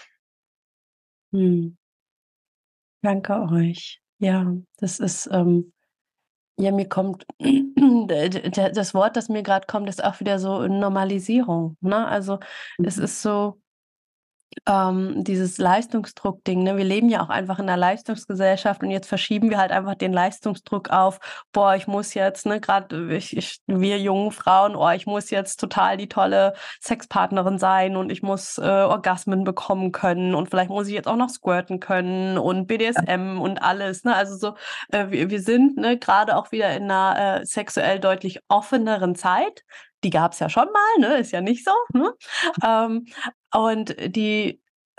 Hm. Danke euch. Ja, das ist ähm ja, mir kommt das Wort, das mir gerade kommt, ist auch wieder so Normalisierung, ne? Also, es ist so ähm, dieses Leistungsdruck-Ding, ne? Wir leben ja auch einfach in 'ner Leistungsgesellschaft, und jetzt verschieben wir halt einfach den Leistungsdruck auf: „Boah, ich muss jetzt", ne, grad ich ich wir jungen Frauen: „Oh, ich muss jetzt total die tolle Sexpartnerin sein und ich muss, äh, Orgasmen bekommen können und vielleicht muss ich jetzt auch noch squirten können und B D S M und alles", ne? Also so, äh, wir wir sind, ne, grade auch wieder in 'ner, äh, sexuell deutlich offeneren Zeit. Die gab's ja schon mal, ne? Ist ja nicht so, ne? Ähm, und die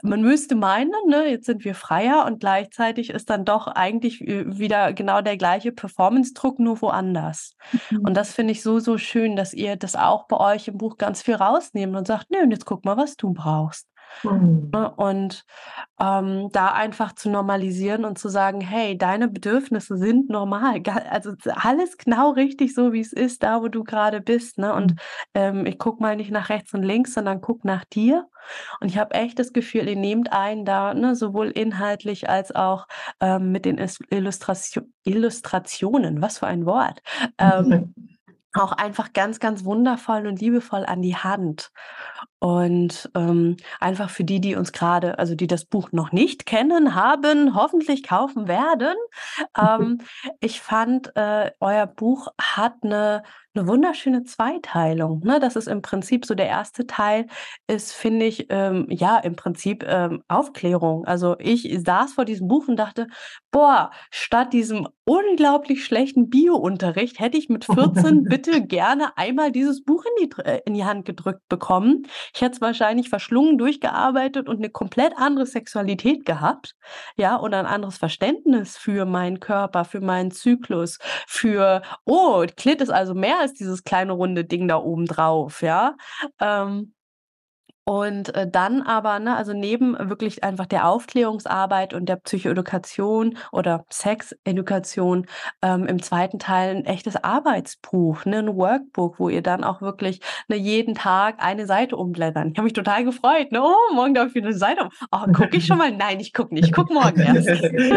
man müsste meinen, ne, jetzt sind wir freier und gleichzeitig ist dann doch eigentlich wieder genau der gleiche Performance-Druck, nur woanders. Mhm. Und das finde ich so, so schön, dass ihr das auch bei euch im Buch ganz viel rausnehmt und sagt, nö, und jetzt guck mal, was du brauchst. Mhm. Und ähm, da einfach zu normalisieren und zu sagen, hey, deine Bedürfnisse sind normal. Also alles genau richtig so, wie es ist, da wo du gerade bist. Ne? Und ähm, ich gucke mal nicht nach rechts und links, sondern guck nach dir. Und ich habe echt das Gefühl, ihr nehmt einen da, ne, sowohl inhaltlich als auch ähm, mit den Illustration, Illustrationen, was für ein Wort, ähm, auch einfach ganz, ganz wundervoll und liebevoll an die Hand. Und ähm, einfach für die, die uns gerade, also die das Buch noch nicht kennen, haben, hoffentlich kaufen werden. Ähm, ich fand, äh, euer Buch hat eine, eine wunderschöne Zweiteilung. Ne? Das ist im Prinzip so der erste Teil, ist, finde ich, ähm, ja, im Prinzip ähm, Aufklärung. Also ich saß vor diesem Buch und dachte, boah, statt diesem unglaublich schlechten Bio-Unterricht hätte ich mit vierzehn bitte gerne einmal dieses Buch in die, in die Hand gedrückt bekommen. Ich hätte es wahrscheinlich verschlungen, durchgearbeitet und eine komplett andere Sexualität gehabt, ja, oder ein anderes Verständnis für meinen Körper, für meinen Zyklus, für, oh, Klit ist also mehr als dieses kleine runde Ding da oben drauf, ja. Ähm, Und äh, dann aber, ne, also neben wirklich einfach der Aufklärungsarbeit und der Psychoedukation oder Sexedukation ähm, im zweiten Teil ein echtes Arbeitsbuch, ne, ein Workbook, wo ihr dann auch wirklich ne, jeden Tag eine Seite umblättern. Ich habe mich total gefreut. Ne? Oh, morgen darf ich wieder eine Seite um. Oh, gucke ich schon mal? Nein, ich gucke nicht. Ich gucke morgen erst.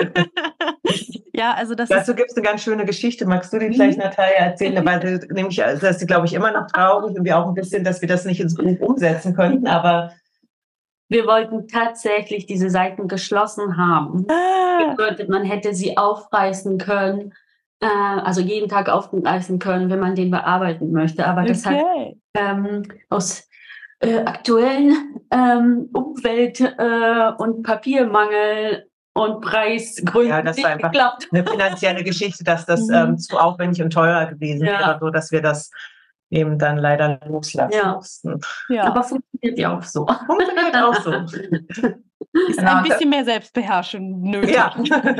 Ja, also das Dazu ist... gibt es eine ganz schöne Geschichte. Magst du die vielleicht, Natalia, erzählen? Weil du nämlich, das ist, glaube ich, immer noch traurig und wir auch ein bisschen, dass wir das nicht ins Buch umsetzen könnten, aber wir wollten tatsächlich diese Seiten geschlossen haben. Ah. Bedeutet, man hätte sie aufreißen können, äh, also jeden Tag aufreißen können, wenn man den bearbeiten möchte. Aber das hat Okay. ähm, aus äh, aktuellen ähm, Umwelt- äh, und Papiermangel und Preisgründen ja, das nicht war einfach geklappt. eine finanzielle Geschichte, dass das Mhm. ähm, zu aufwendig und teuer gewesen Ja. wäre, so dass wir das eben dann leider loslassen Ja. mussten. Ja, Aber funktioniert ja auch so. Funktioniert auch so. ist Genau, ein bisschen mehr Selbstbeherrschung nötig. Ja.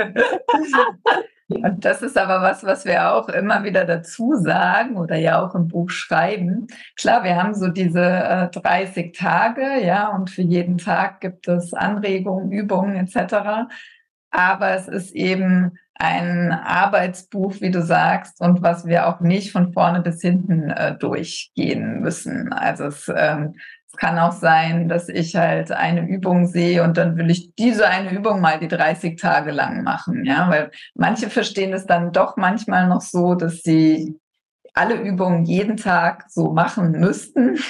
Und das ist aber was, was wir auch immer wieder dazu sagen oder ja auch im Buch schreiben. Klar, wir haben so diese äh, dreißig Tage, ja, und für jeden Tag gibt es Anregungen, Übungen et cetera. Aber es ist eben ein Arbeitsbuch, wie du sagst, und was wir auch nicht von vorne bis hinten äh, durchgehen müssen. Also es, ähm, es kann auch sein, dass ich halt eine Übung sehe und dann will ich diese eine Übung mal die dreißig Tage lang machen, ja, weil manche verstehen es dann doch manchmal noch so, dass sie alle Übungen jeden Tag so machen müssten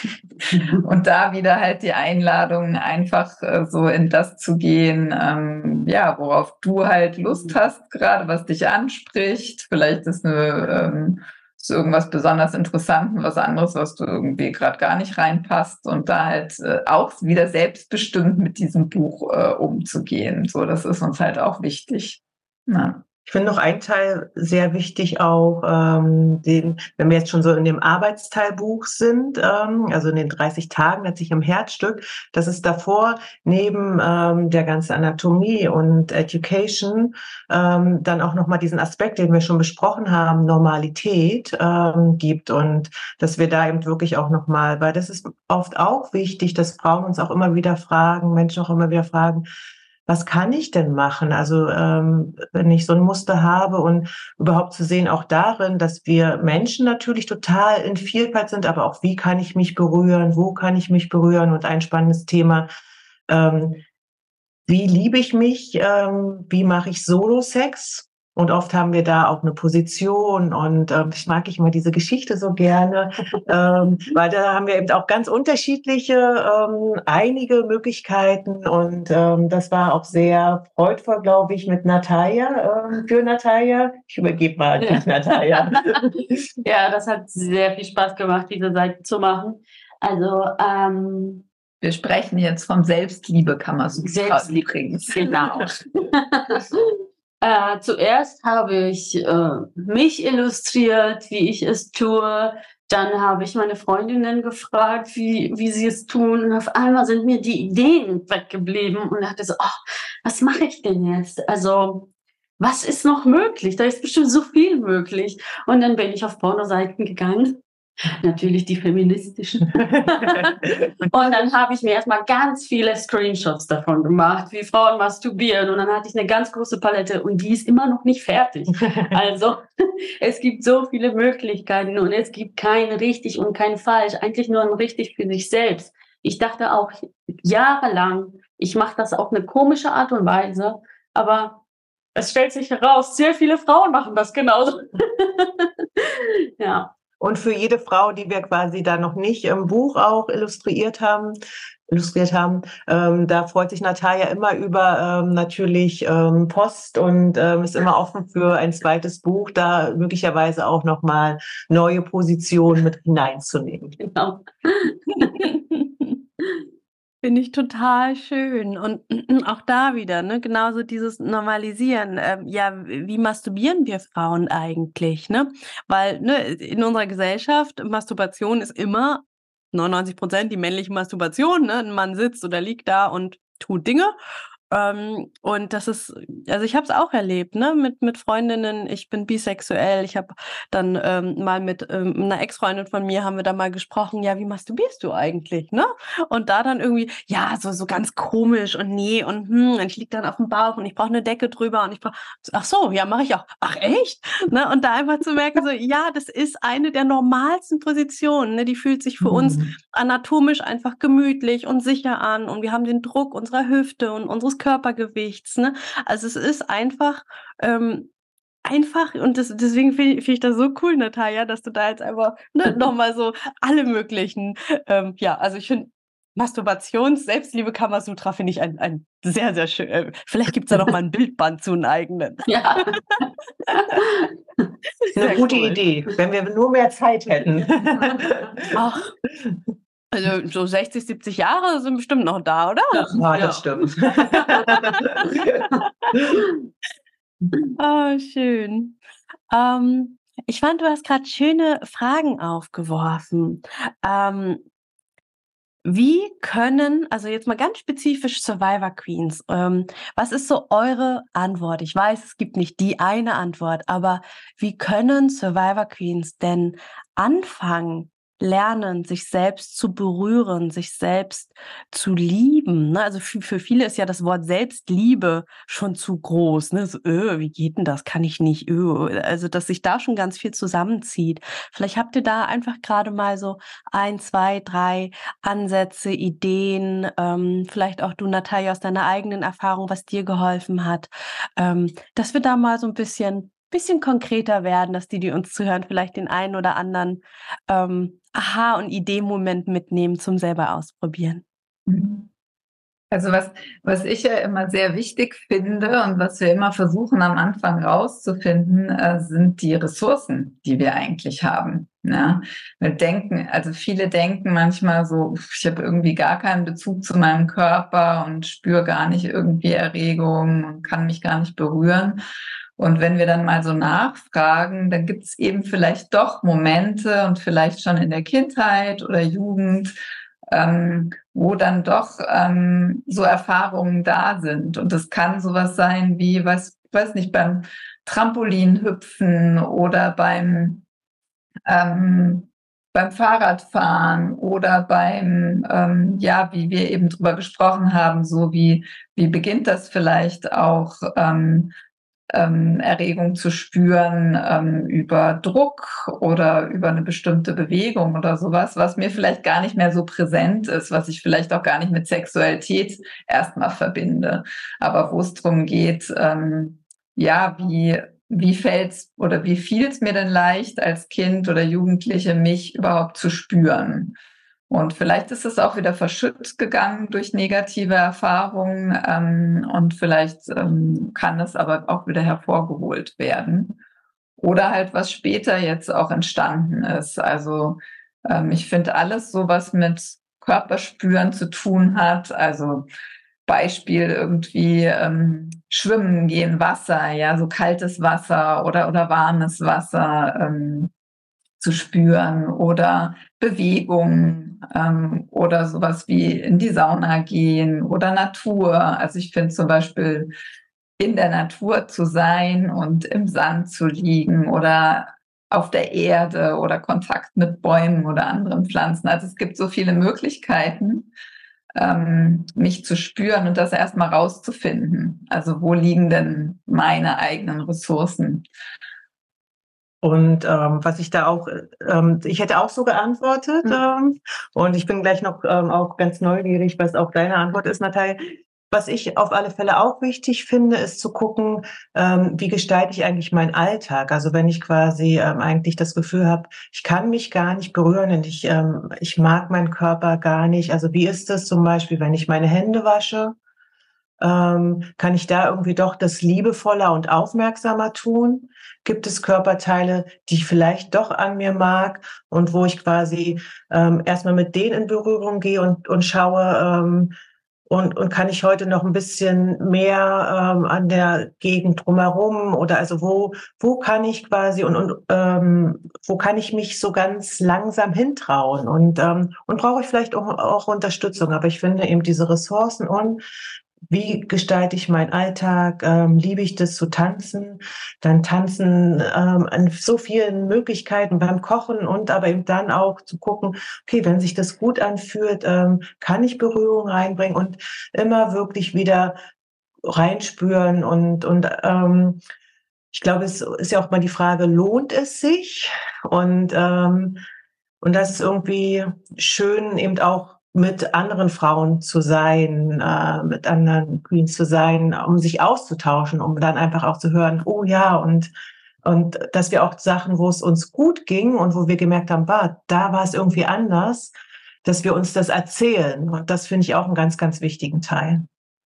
und da wieder halt die Einladung einfach äh, so in das zu gehen, ähm, ja, worauf du halt Lust hast, gerade was dich anspricht. Vielleicht ist eine ähm, ist irgendwas besonders Interessantes, was anderes, was du irgendwie gerade gar nicht reinpasst und da halt äh, auch wieder selbstbestimmt mit diesem Buch äh, umzugehen. So, das ist uns halt auch wichtig. Ja. Ich finde noch einen Teil sehr wichtig auch, ähm, den, wenn wir jetzt schon so in dem Arbeitsteilbuch sind, ähm, also in den dreißig Tagen, letztlich im Herzstück, dass es davor neben ähm, der ganzen Anatomie und Education ähm, dann auch nochmal diesen Aspekt, den wir schon besprochen haben, Normalität ähm, gibt und dass wir da eben wirklich auch nochmal, weil das ist oft auch wichtig, dass Frauen uns auch immer wieder fragen, Menschen auch immer wieder fragen, was kann ich denn machen? Also ähm, wenn ich so ein Muster habe und überhaupt zu sehen auch darin, dass wir Menschen natürlich total in Vielfalt sind, aber auch wie kann ich mich berühren, wo kann ich mich berühren und ein spannendes Thema, ähm, wie liebe ich mich, ähm, wie mache ich Solo-Sex? Und oft haben wir da auch eine Position und ähm, ich mag ich immer diese Geschichte so gerne, ähm, weil da haben wir eben auch ganz unterschiedliche, ähm, einige Möglichkeiten und ähm, das war auch sehr freudvoll, glaube ich, mit Natalia, ähm, für Natalia. Ich übergebe mal an dich, Natalia. Ja, das hat sehr viel Spaß gemacht, diese Seite zu machen. Also ähm, wir sprechen jetzt vom Selbstliebe-Kammersutra Selbstliebe, übrigens. Genau. Äh, zuerst habe ich äh, mich illustriert, wie ich es tue. Dann habe ich meine Freundinnen gefragt, wie, wie sie es tun. Und auf einmal sind mir die Ideen weggeblieben und dachte so, ach, was mache ich denn jetzt? Also, was ist noch möglich? Da ist bestimmt so viel möglich. Und dann bin ich auf Pornoseiten gegangen. Natürlich die feministischen. Und dann habe ich mir erstmal ganz viele Screenshots davon gemacht, wie Frauen masturbieren. Und dann hatte ich eine ganz große Palette und die ist immer noch nicht fertig. Also es gibt so viele Möglichkeiten und es gibt kein richtig und kein falsch. Eigentlich nur ein richtig für sich selbst. Ich dachte auch jahrelang, ich mache das auf eine komische Art und Weise, aber es stellt sich heraus, sehr viele Frauen machen das genauso. Ja. Und für jede Frau, die wir quasi da noch nicht im Buch auch illustriert haben, illustriert haben, ähm, da freut sich Natalia immer über ähm, natürlich ähm, Post und ähm, ist immer offen für ein zweites Buch, da möglicherweise auch nochmal neue Positionen mit hineinzunehmen. Genau. Finde ich total schön. Und auch da wieder, ne, genauso dieses Normalisieren. Ähm, ja, wie masturbieren wir Frauen eigentlich, ne? Weil, ne, in unserer Gesellschaft, Masturbation ist immer neunundneunzig Prozent die männliche Masturbation, ne? Ein Mann sitzt oder liegt da und tut Dinge. Ähm, und das ist, also ich habe es auch erlebt, ne, mit, mit Freundinnen, ich bin bisexuell, ich habe dann ähm, mal mit ähm, einer Ex-Freundin von mir, haben wir da mal gesprochen, ja, wie masturbierst du eigentlich, ne? Und da dann irgendwie, ja, so, so ganz komisch und nee und hm, und ich lieg dann auf dem Bauch und ich brauche eine Decke drüber und ich brauche, ach so, ja, mache ich auch, ach echt? Ne? Und da einfach zu merken, so, ja, das ist eine der normalsten Positionen, ne? Die fühlt sich für uns anatomisch einfach gemütlich und sicher an und wir haben den Druck unserer Hüfte und unseres Körpergewichts, ne? Also es ist einfach, ähm, einfach und das, deswegen finde find ich das so cool, Natalia, dass du da jetzt einfach ne, nochmal so alle möglichen, ähm, ja, also ich finde Masturbations-, Selbstliebe Kamasutra finde ich ein, ein sehr, sehr schön. Äh, vielleicht gibt es da noch mal ein Bildband zu einem eigenen. Ja. Eine gute cool. Idee, wenn wir nur mehr Zeit hätten. Ach. Also so sechzig, siebzig Jahre sind bestimmt noch da, oder? Ja, ja. Das stimmt. Oh, schön. Ähm, ich fand, du hast gerade schöne Fragen aufgeworfen. Ähm, wie können, also jetzt mal ganz spezifisch Survivor Queens, ähm, was ist so eure Antwort? Ich weiß, es gibt nicht die eine Antwort, aber wie können Survivor Queens denn anfangen, lernen, sich selbst zu berühren, sich selbst zu lieben? Ne? Also für, für viele ist ja das Wort Selbstliebe schon zu groß. Ne? So, öh, wie geht denn das? Kann ich nicht. Öh. Also dass sich da schon ganz viel zusammenzieht. Vielleicht habt ihr da einfach gerade mal so ein, zwei, drei Ansätze, Ideen, ähm, vielleicht auch du, Natalia, aus deiner eigenen Erfahrung, was dir geholfen hat, ähm, dass wir da mal so ein bisschen bisschen konkreter werden, dass die, die uns zuhören, vielleicht den einen oder anderen ähm, Aha- und Idee-Moment mitnehmen zum selber ausprobieren. Also was, was ich ja immer sehr wichtig finde und was wir immer versuchen am Anfang rauszufinden, äh, sind die Ressourcen, die wir eigentlich haben. Ja? Wir denken, also viele denken manchmal so, ich habe irgendwie gar keinen Bezug zu meinem Körper und spüre gar nicht irgendwie Erregung und kann mich gar nicht berühren. Und wenn wir dann mal so nachfragen, dann gibt es eben vielleicht doch Momente und vielleicht schon in der Kindheit oder Jugend, ähm, wo dann doch ähm, so Erfahrungen da sind. Und das kann sowas sein wie, was, weiß nicht, beim Trampolinhüpfen oder beim, ähm, beim Fahrradfahren oder beim, ähm, ja, wie wir eben drüber gesprochen haben, so wie, wie beginnt das vielleicht auch, ähm, Ähm, Erregung zu spüren ähm, über Druck oder über eine bestimmte Bewegung oder sowas, was mir vielleicht gar nicht mehr so präsent ist, was ich vielleicht auch gar nicht mit Sexualität erstmal verbinde, aber wo es darum geht, ähm, ja, wie, wie fällt's oder wie fiel es mir denn leicht als Kind oder Jugendliche, mich überhaupt zu spüren? Und vielleicht ist es auch wieder verschüttet gegangen durch negative Erfahrungen ähm, und vielleicht ähm, kann es aber auch wieder hervorgeholt werden. Oder halt, was später jetzt auch entstanden ist. Also ähm, ich finde alles so, was mit Körperspüren zu tun hat. Also Beispiel irgendwie ähm, schwimmen gehen, Wasser, ja, so kaltes Wasser oder, oder warmes Wasser. Ähm, zu spüren oder Bewegung ähm, oder sowas wie in die Sauna gehen oder Natur. Also ich finde zum Beispiel in der Natur zu sein und im Sand zu liegen oder auf der Erde oder Kontakt mit Bäumen oder anderen Pflanzen. Also es gibt so viele Möglichkeiten, ähm, mich zu spüren und das erstmal rauszufinden. Also wo liegen denn meine eigenen Ressourcen? Und ähm, was ich da auch, ähm, ich hätte auch so geantwortet, Mhm. ähm, und ich bin gleich noch ähm, auch ganz neugierig, was auch deine Antwort ist, Natalia. Was ich auf alle Fälle auch wichtig finde, ist zu gucken, ähm, wie gestalte ich eigentlich meinen Alltag? Also wenn ich quasi ähm, eigentlich das Gefühl habe, ich kann mich gar nicht berühren und ich, ähm, ich mag meinen Körper gar nicht. Also wie ist das zum Beispiel, wenn ich meine Hände wasche? Ähm, kann ich da irgendwie doch das liebevoller und aufmerksamer tun? Gibt es Körperteile, die ich vielleicht doch an mir mag und wo ich quasi ähm, erstmal mit denen in Berührung gehe und, und schaue, ähm, und, und kann ich heute noch ein bisschen mehr ähm, an der Gegend drumherum oder also wo, wo kann ich quasi und, und ähm, wo kann ich mich so ganz langsam hintrauen und, ähm, und brauche ich vielleicht auch, auch Unterstützung. Aber ich finde eben diese Ressourcen und wie gestalte ich meinen Alltag? Ähm, liebe ich das zu tanzen? Dann tanzen ähm, an so vielen Möglichkeiten beim Kochen und aber eben dann auch zu gucken, okay, wenn sich das gut anfühlt, ähm, kann ich Berührung reinbringen und immer wirklich wieder reinspüren und und ähm, ich glaube, es ist ja auch mal die Frage, lohnt es sich? Und ähm, und das ist irgendwie schön, eben auch mit anderen Frauen zu sein, äh, mit anderen Queens zu sein, um sich auszutauschen, um dann einfach auch zu hören, oh ja, und, und dass wir auch Sachen, wo es uns gut ging und wo wir gemerkt haben, bah, da war es irgendwie anders, dass wir uns das erzählen. Und das finde ich auch einen ganz, ganz wichtigen Teil.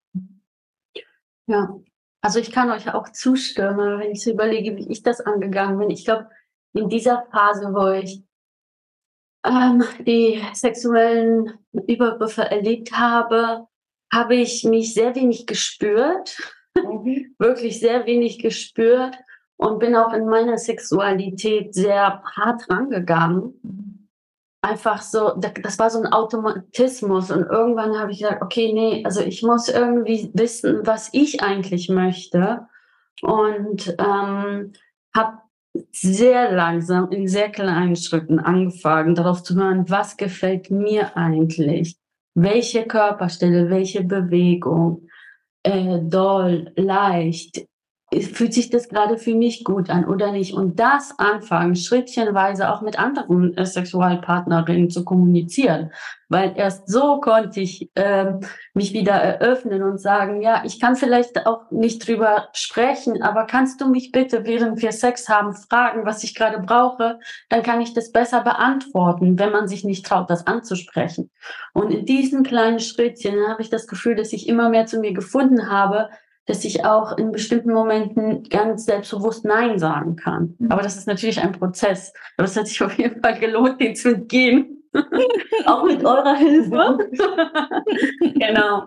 Ja, also ich kann euch auch zustimmen, wenn ich so überlege, wie ich das angegangen bin. Ich glaube, in dieser Phase, wo ich ähm, die sexuellen Übergriffe erlebt habe, habe ich mich sehr wenig gespürt, mhm. wirklich sehr wenig gespürt und bin auch in meiner Sexualität sehr hart rangegangen. Einfach so, das war so ein Automatismus und irgendwann habe ich gesagt, okay, nee, also ich muss irgendwie wissen, was ich eigentlich möchte und ähm, habe sehr langsam in sehr kleinen Schritten angefangen, darauf zu hören, was gefällt mir eigentlich, welche Körperstelle, welche Bewegung, äh, doll, leicht, fühlt sich das gerade für mich gut an oder nicht? Und das anfangen, schrittchenweise auch mit anderen äh, Sexualpartnerinnen zu kommunizieren. Weil erst so konnte ich ähm, mich wieder eröffnen und sagen, ja, ich kann vielleicht auch nicht drüber sprechen, aber kannst du mich bitte, während wir Sex haben, fragen, was ich gerade brauche? Dann kann ich das besser beantworten, wenn man sich nicht traut, das anzusprechen. Und in diesen kleinen Schrittchen habe ich das Gefühl, dass ich immer mehr zu mir gefunden habe, dass ich auch in bestimmten Momenten ganz selbstbewusst Nein sagen kann. Aber das ist natürlich ein Prozess. Aber es hat sich auf jeden Fall gelohnt, den zu entgehen. Auch mit eurer Hilfe. Genau.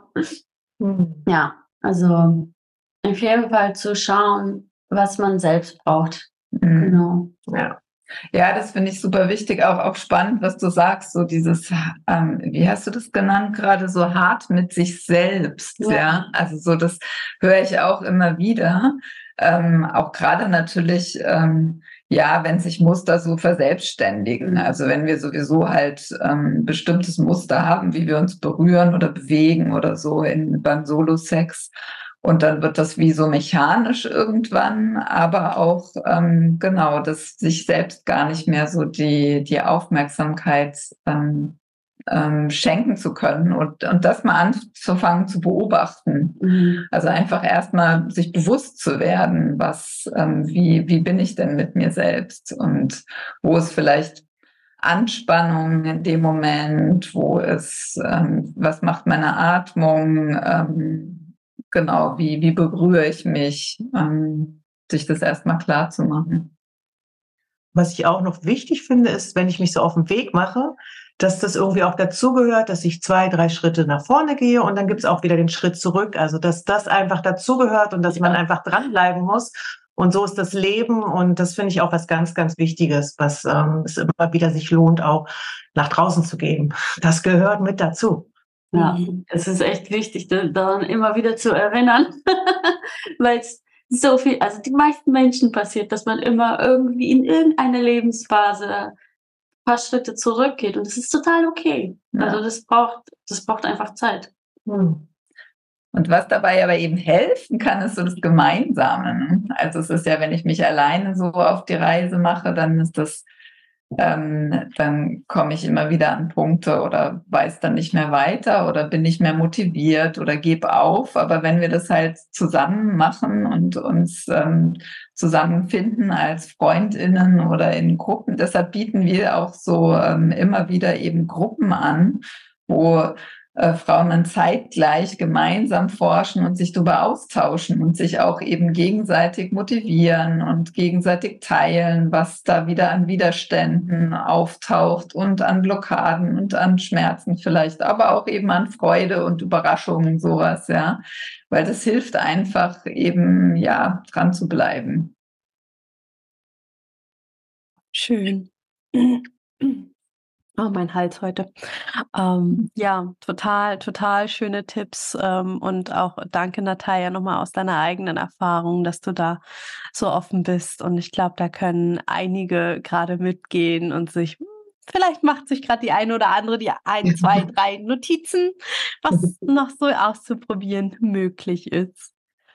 Ja, also auf jeden Fall zu schauen, was man selbst braucht. Mhm. Genau. Ja. Ja, das finde ich super wichtig, auch, auch spannend, was du sagst, so dieses, ähm, wie hast du das genannt, gerade so hart mit sich selbst, ja, ja? Also so, das höre ich auch immer wieder, ähm, auch gerade natürlich, ähm, ja, wenn sich Muster so verselbstständigen, also wenn wir sowieso halt ähm, bestimmtes Muster haben, wie wir uns berühren oder bewegen oder so in, beim Solo-Sex. Und dann wird das wie so mechanisch irgendwann, aber auch ähm, genau, dass sich selbst gar nicht mehr so die, die Aufmerksamkeit ähm, ähm, schenken zu können und, und das mal anzufangen zu beobachten. Mhm. Also einfach erstmal sich bewusst zu werden, was, ähm, wie, wie bin ich denn mit mir selbst und wo ist vielleicht Anspannung in dem Moment, wo ist, ähm, was macht meine Atmung, ähm, genau, wie, wie berühre ich mich, ähm, sich das erstmal klar zu machen. Was ich auch noch wichtig finde, ist, wenn ich mich so auf den Weg mache, dass das irgendwie auch dazugehört, dass ich zwei, drei Schritte nach vorne gehe und dann gibt es auch wieder den Schritt zurück. Also dass das einfach dazugehört und dass ja. man einfach dranbleiben muss Und so ist das Leben und das finde ich auch was ganz, ganz Wichtiges, was ähm, es immer wieder sich lohnt, auch nach draußen zu gehen. Das gehört mit dazu. Ja, es ist echt wichtig, daran immer wieder zu erinnern, weil es so viel, also die meisten Menschen passiert, dass man immer irgendwie in irgendeiner Lebensphase ein paar Schritte zurückgeht und das ist total okay. Ja. Also das braucht, das braucht einfach Zeit. Hm. Und was dabei aber eben helfen kann, ist so das Gemeinsame. Also es ist ja, wenn ich mich alleine so auf die Reise mache, dann ist das, ähm, dann komme ich immer wieder an Punkte oder weiß dann nicht mehr weiter oder bin nicht mehr motiviert oder gebe auf. Aber wenn wir das halt zusammen machen und uns ähm, zusammenfinden als FreundInnen oder in Gruppen, deshalb bieten wir auch so ähm, immer wieder eben Gruppen an, wo Äh, Frauen dann zeitgleich gemeinsam forschen und sich darüber austauschen und sich auch eben gegenseitig motivieren und gegenseitig teilen, was da wieder an Widerständen auftaucht und an Blockaden und an Schmerzen vielleicht, aber auch eben an Freude und Überraschungen, sowas, ja. Weil das hilft einfach eben, ja, dran zu bleiben. Schön. Oh, mein Hals heute. Ähm, ja, total, total schöne Tipps ähm, und auch danke, Natalia, nochmal aus deiner eigenen Erfahrung, dass du da so offen bist und ich glaube, da können einige gerade mitgehen und sich, vielleicht macht sich gerade die eine oder andere die ein, zwei, drei Notizen, was noch so auszuprobieren möglich ist.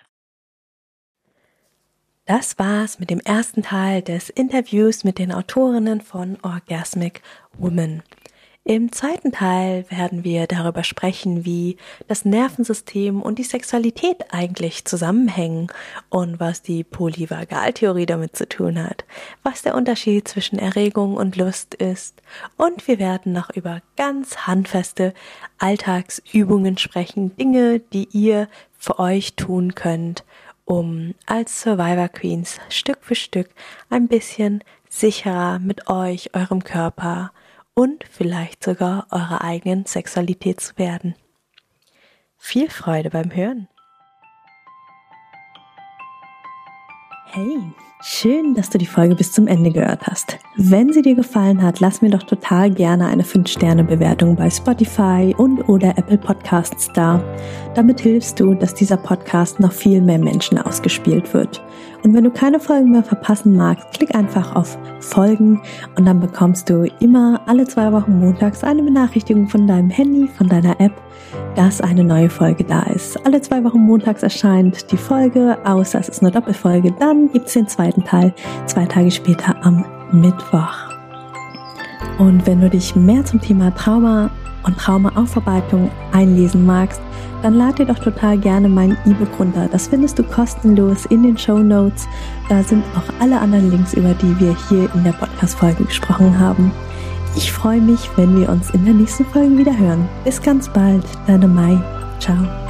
Das war's mit dem ersten Teil des Interviews mit den Autorinnen von Orgasmic Woman. Im zweiten Teil werden wir darüber sprechen, wie das Nervensystem und die Sexualität eigentlich zusammenhängen und was die Polyvagaltheorie damit zu tun hat, was der Unterschied zwischen Erregung und Lust ist und wir werden noch über ganz handfeste Alltagsübungen sprechen, Dinge, die ihr für euch tun könnt, um als Survivor Queens Stück für Stück ein bisschen sicherer mit euch, eurem Körper und vielleicht sogar eurer eigenen Sexualität zu werden. Viel Freude beim Hören! Hey, schön, dass du die Folge bis zum Ende gehört hast. Wenn sie dir gefallen hat, lass mir doch total gerne eine fünf Sterne Bewertung bei Spotify und oder Apple Podcasts da. Damit hilfst du, dass dieser Podcast noch viel mehr Menschen ausgespielt wird. Und wenn du keine Folgen mehr verpassen magst, klick einfach auf Folgen und dann bekommst du immer alle zwei Wochen montags eine Benachrichtigung von deinem Handy, von deiner App, dass eine neue Folge da ist. Alle zwei Wochen montags erscheint die Folge, außer es ist eine Doppelfolge, dann gibt es den zweiten Teil, zwei Tage später am Mittwoch. Und wenn du dich mehr zum Thema Trauma und Traumaaufarbeitung einlesen magst, dann lad dir doch total gerne mein E-Book runter. Das findest du kostenlos in den Shownotes. Da sind auch alle anderen Links, über die wir hier in der Podcast-Folge gesprochen haben. Ich freue mich, wenn wir uns in der nächsten Folge wieder hören. Bis ganz bald, deine Mai. Ciao.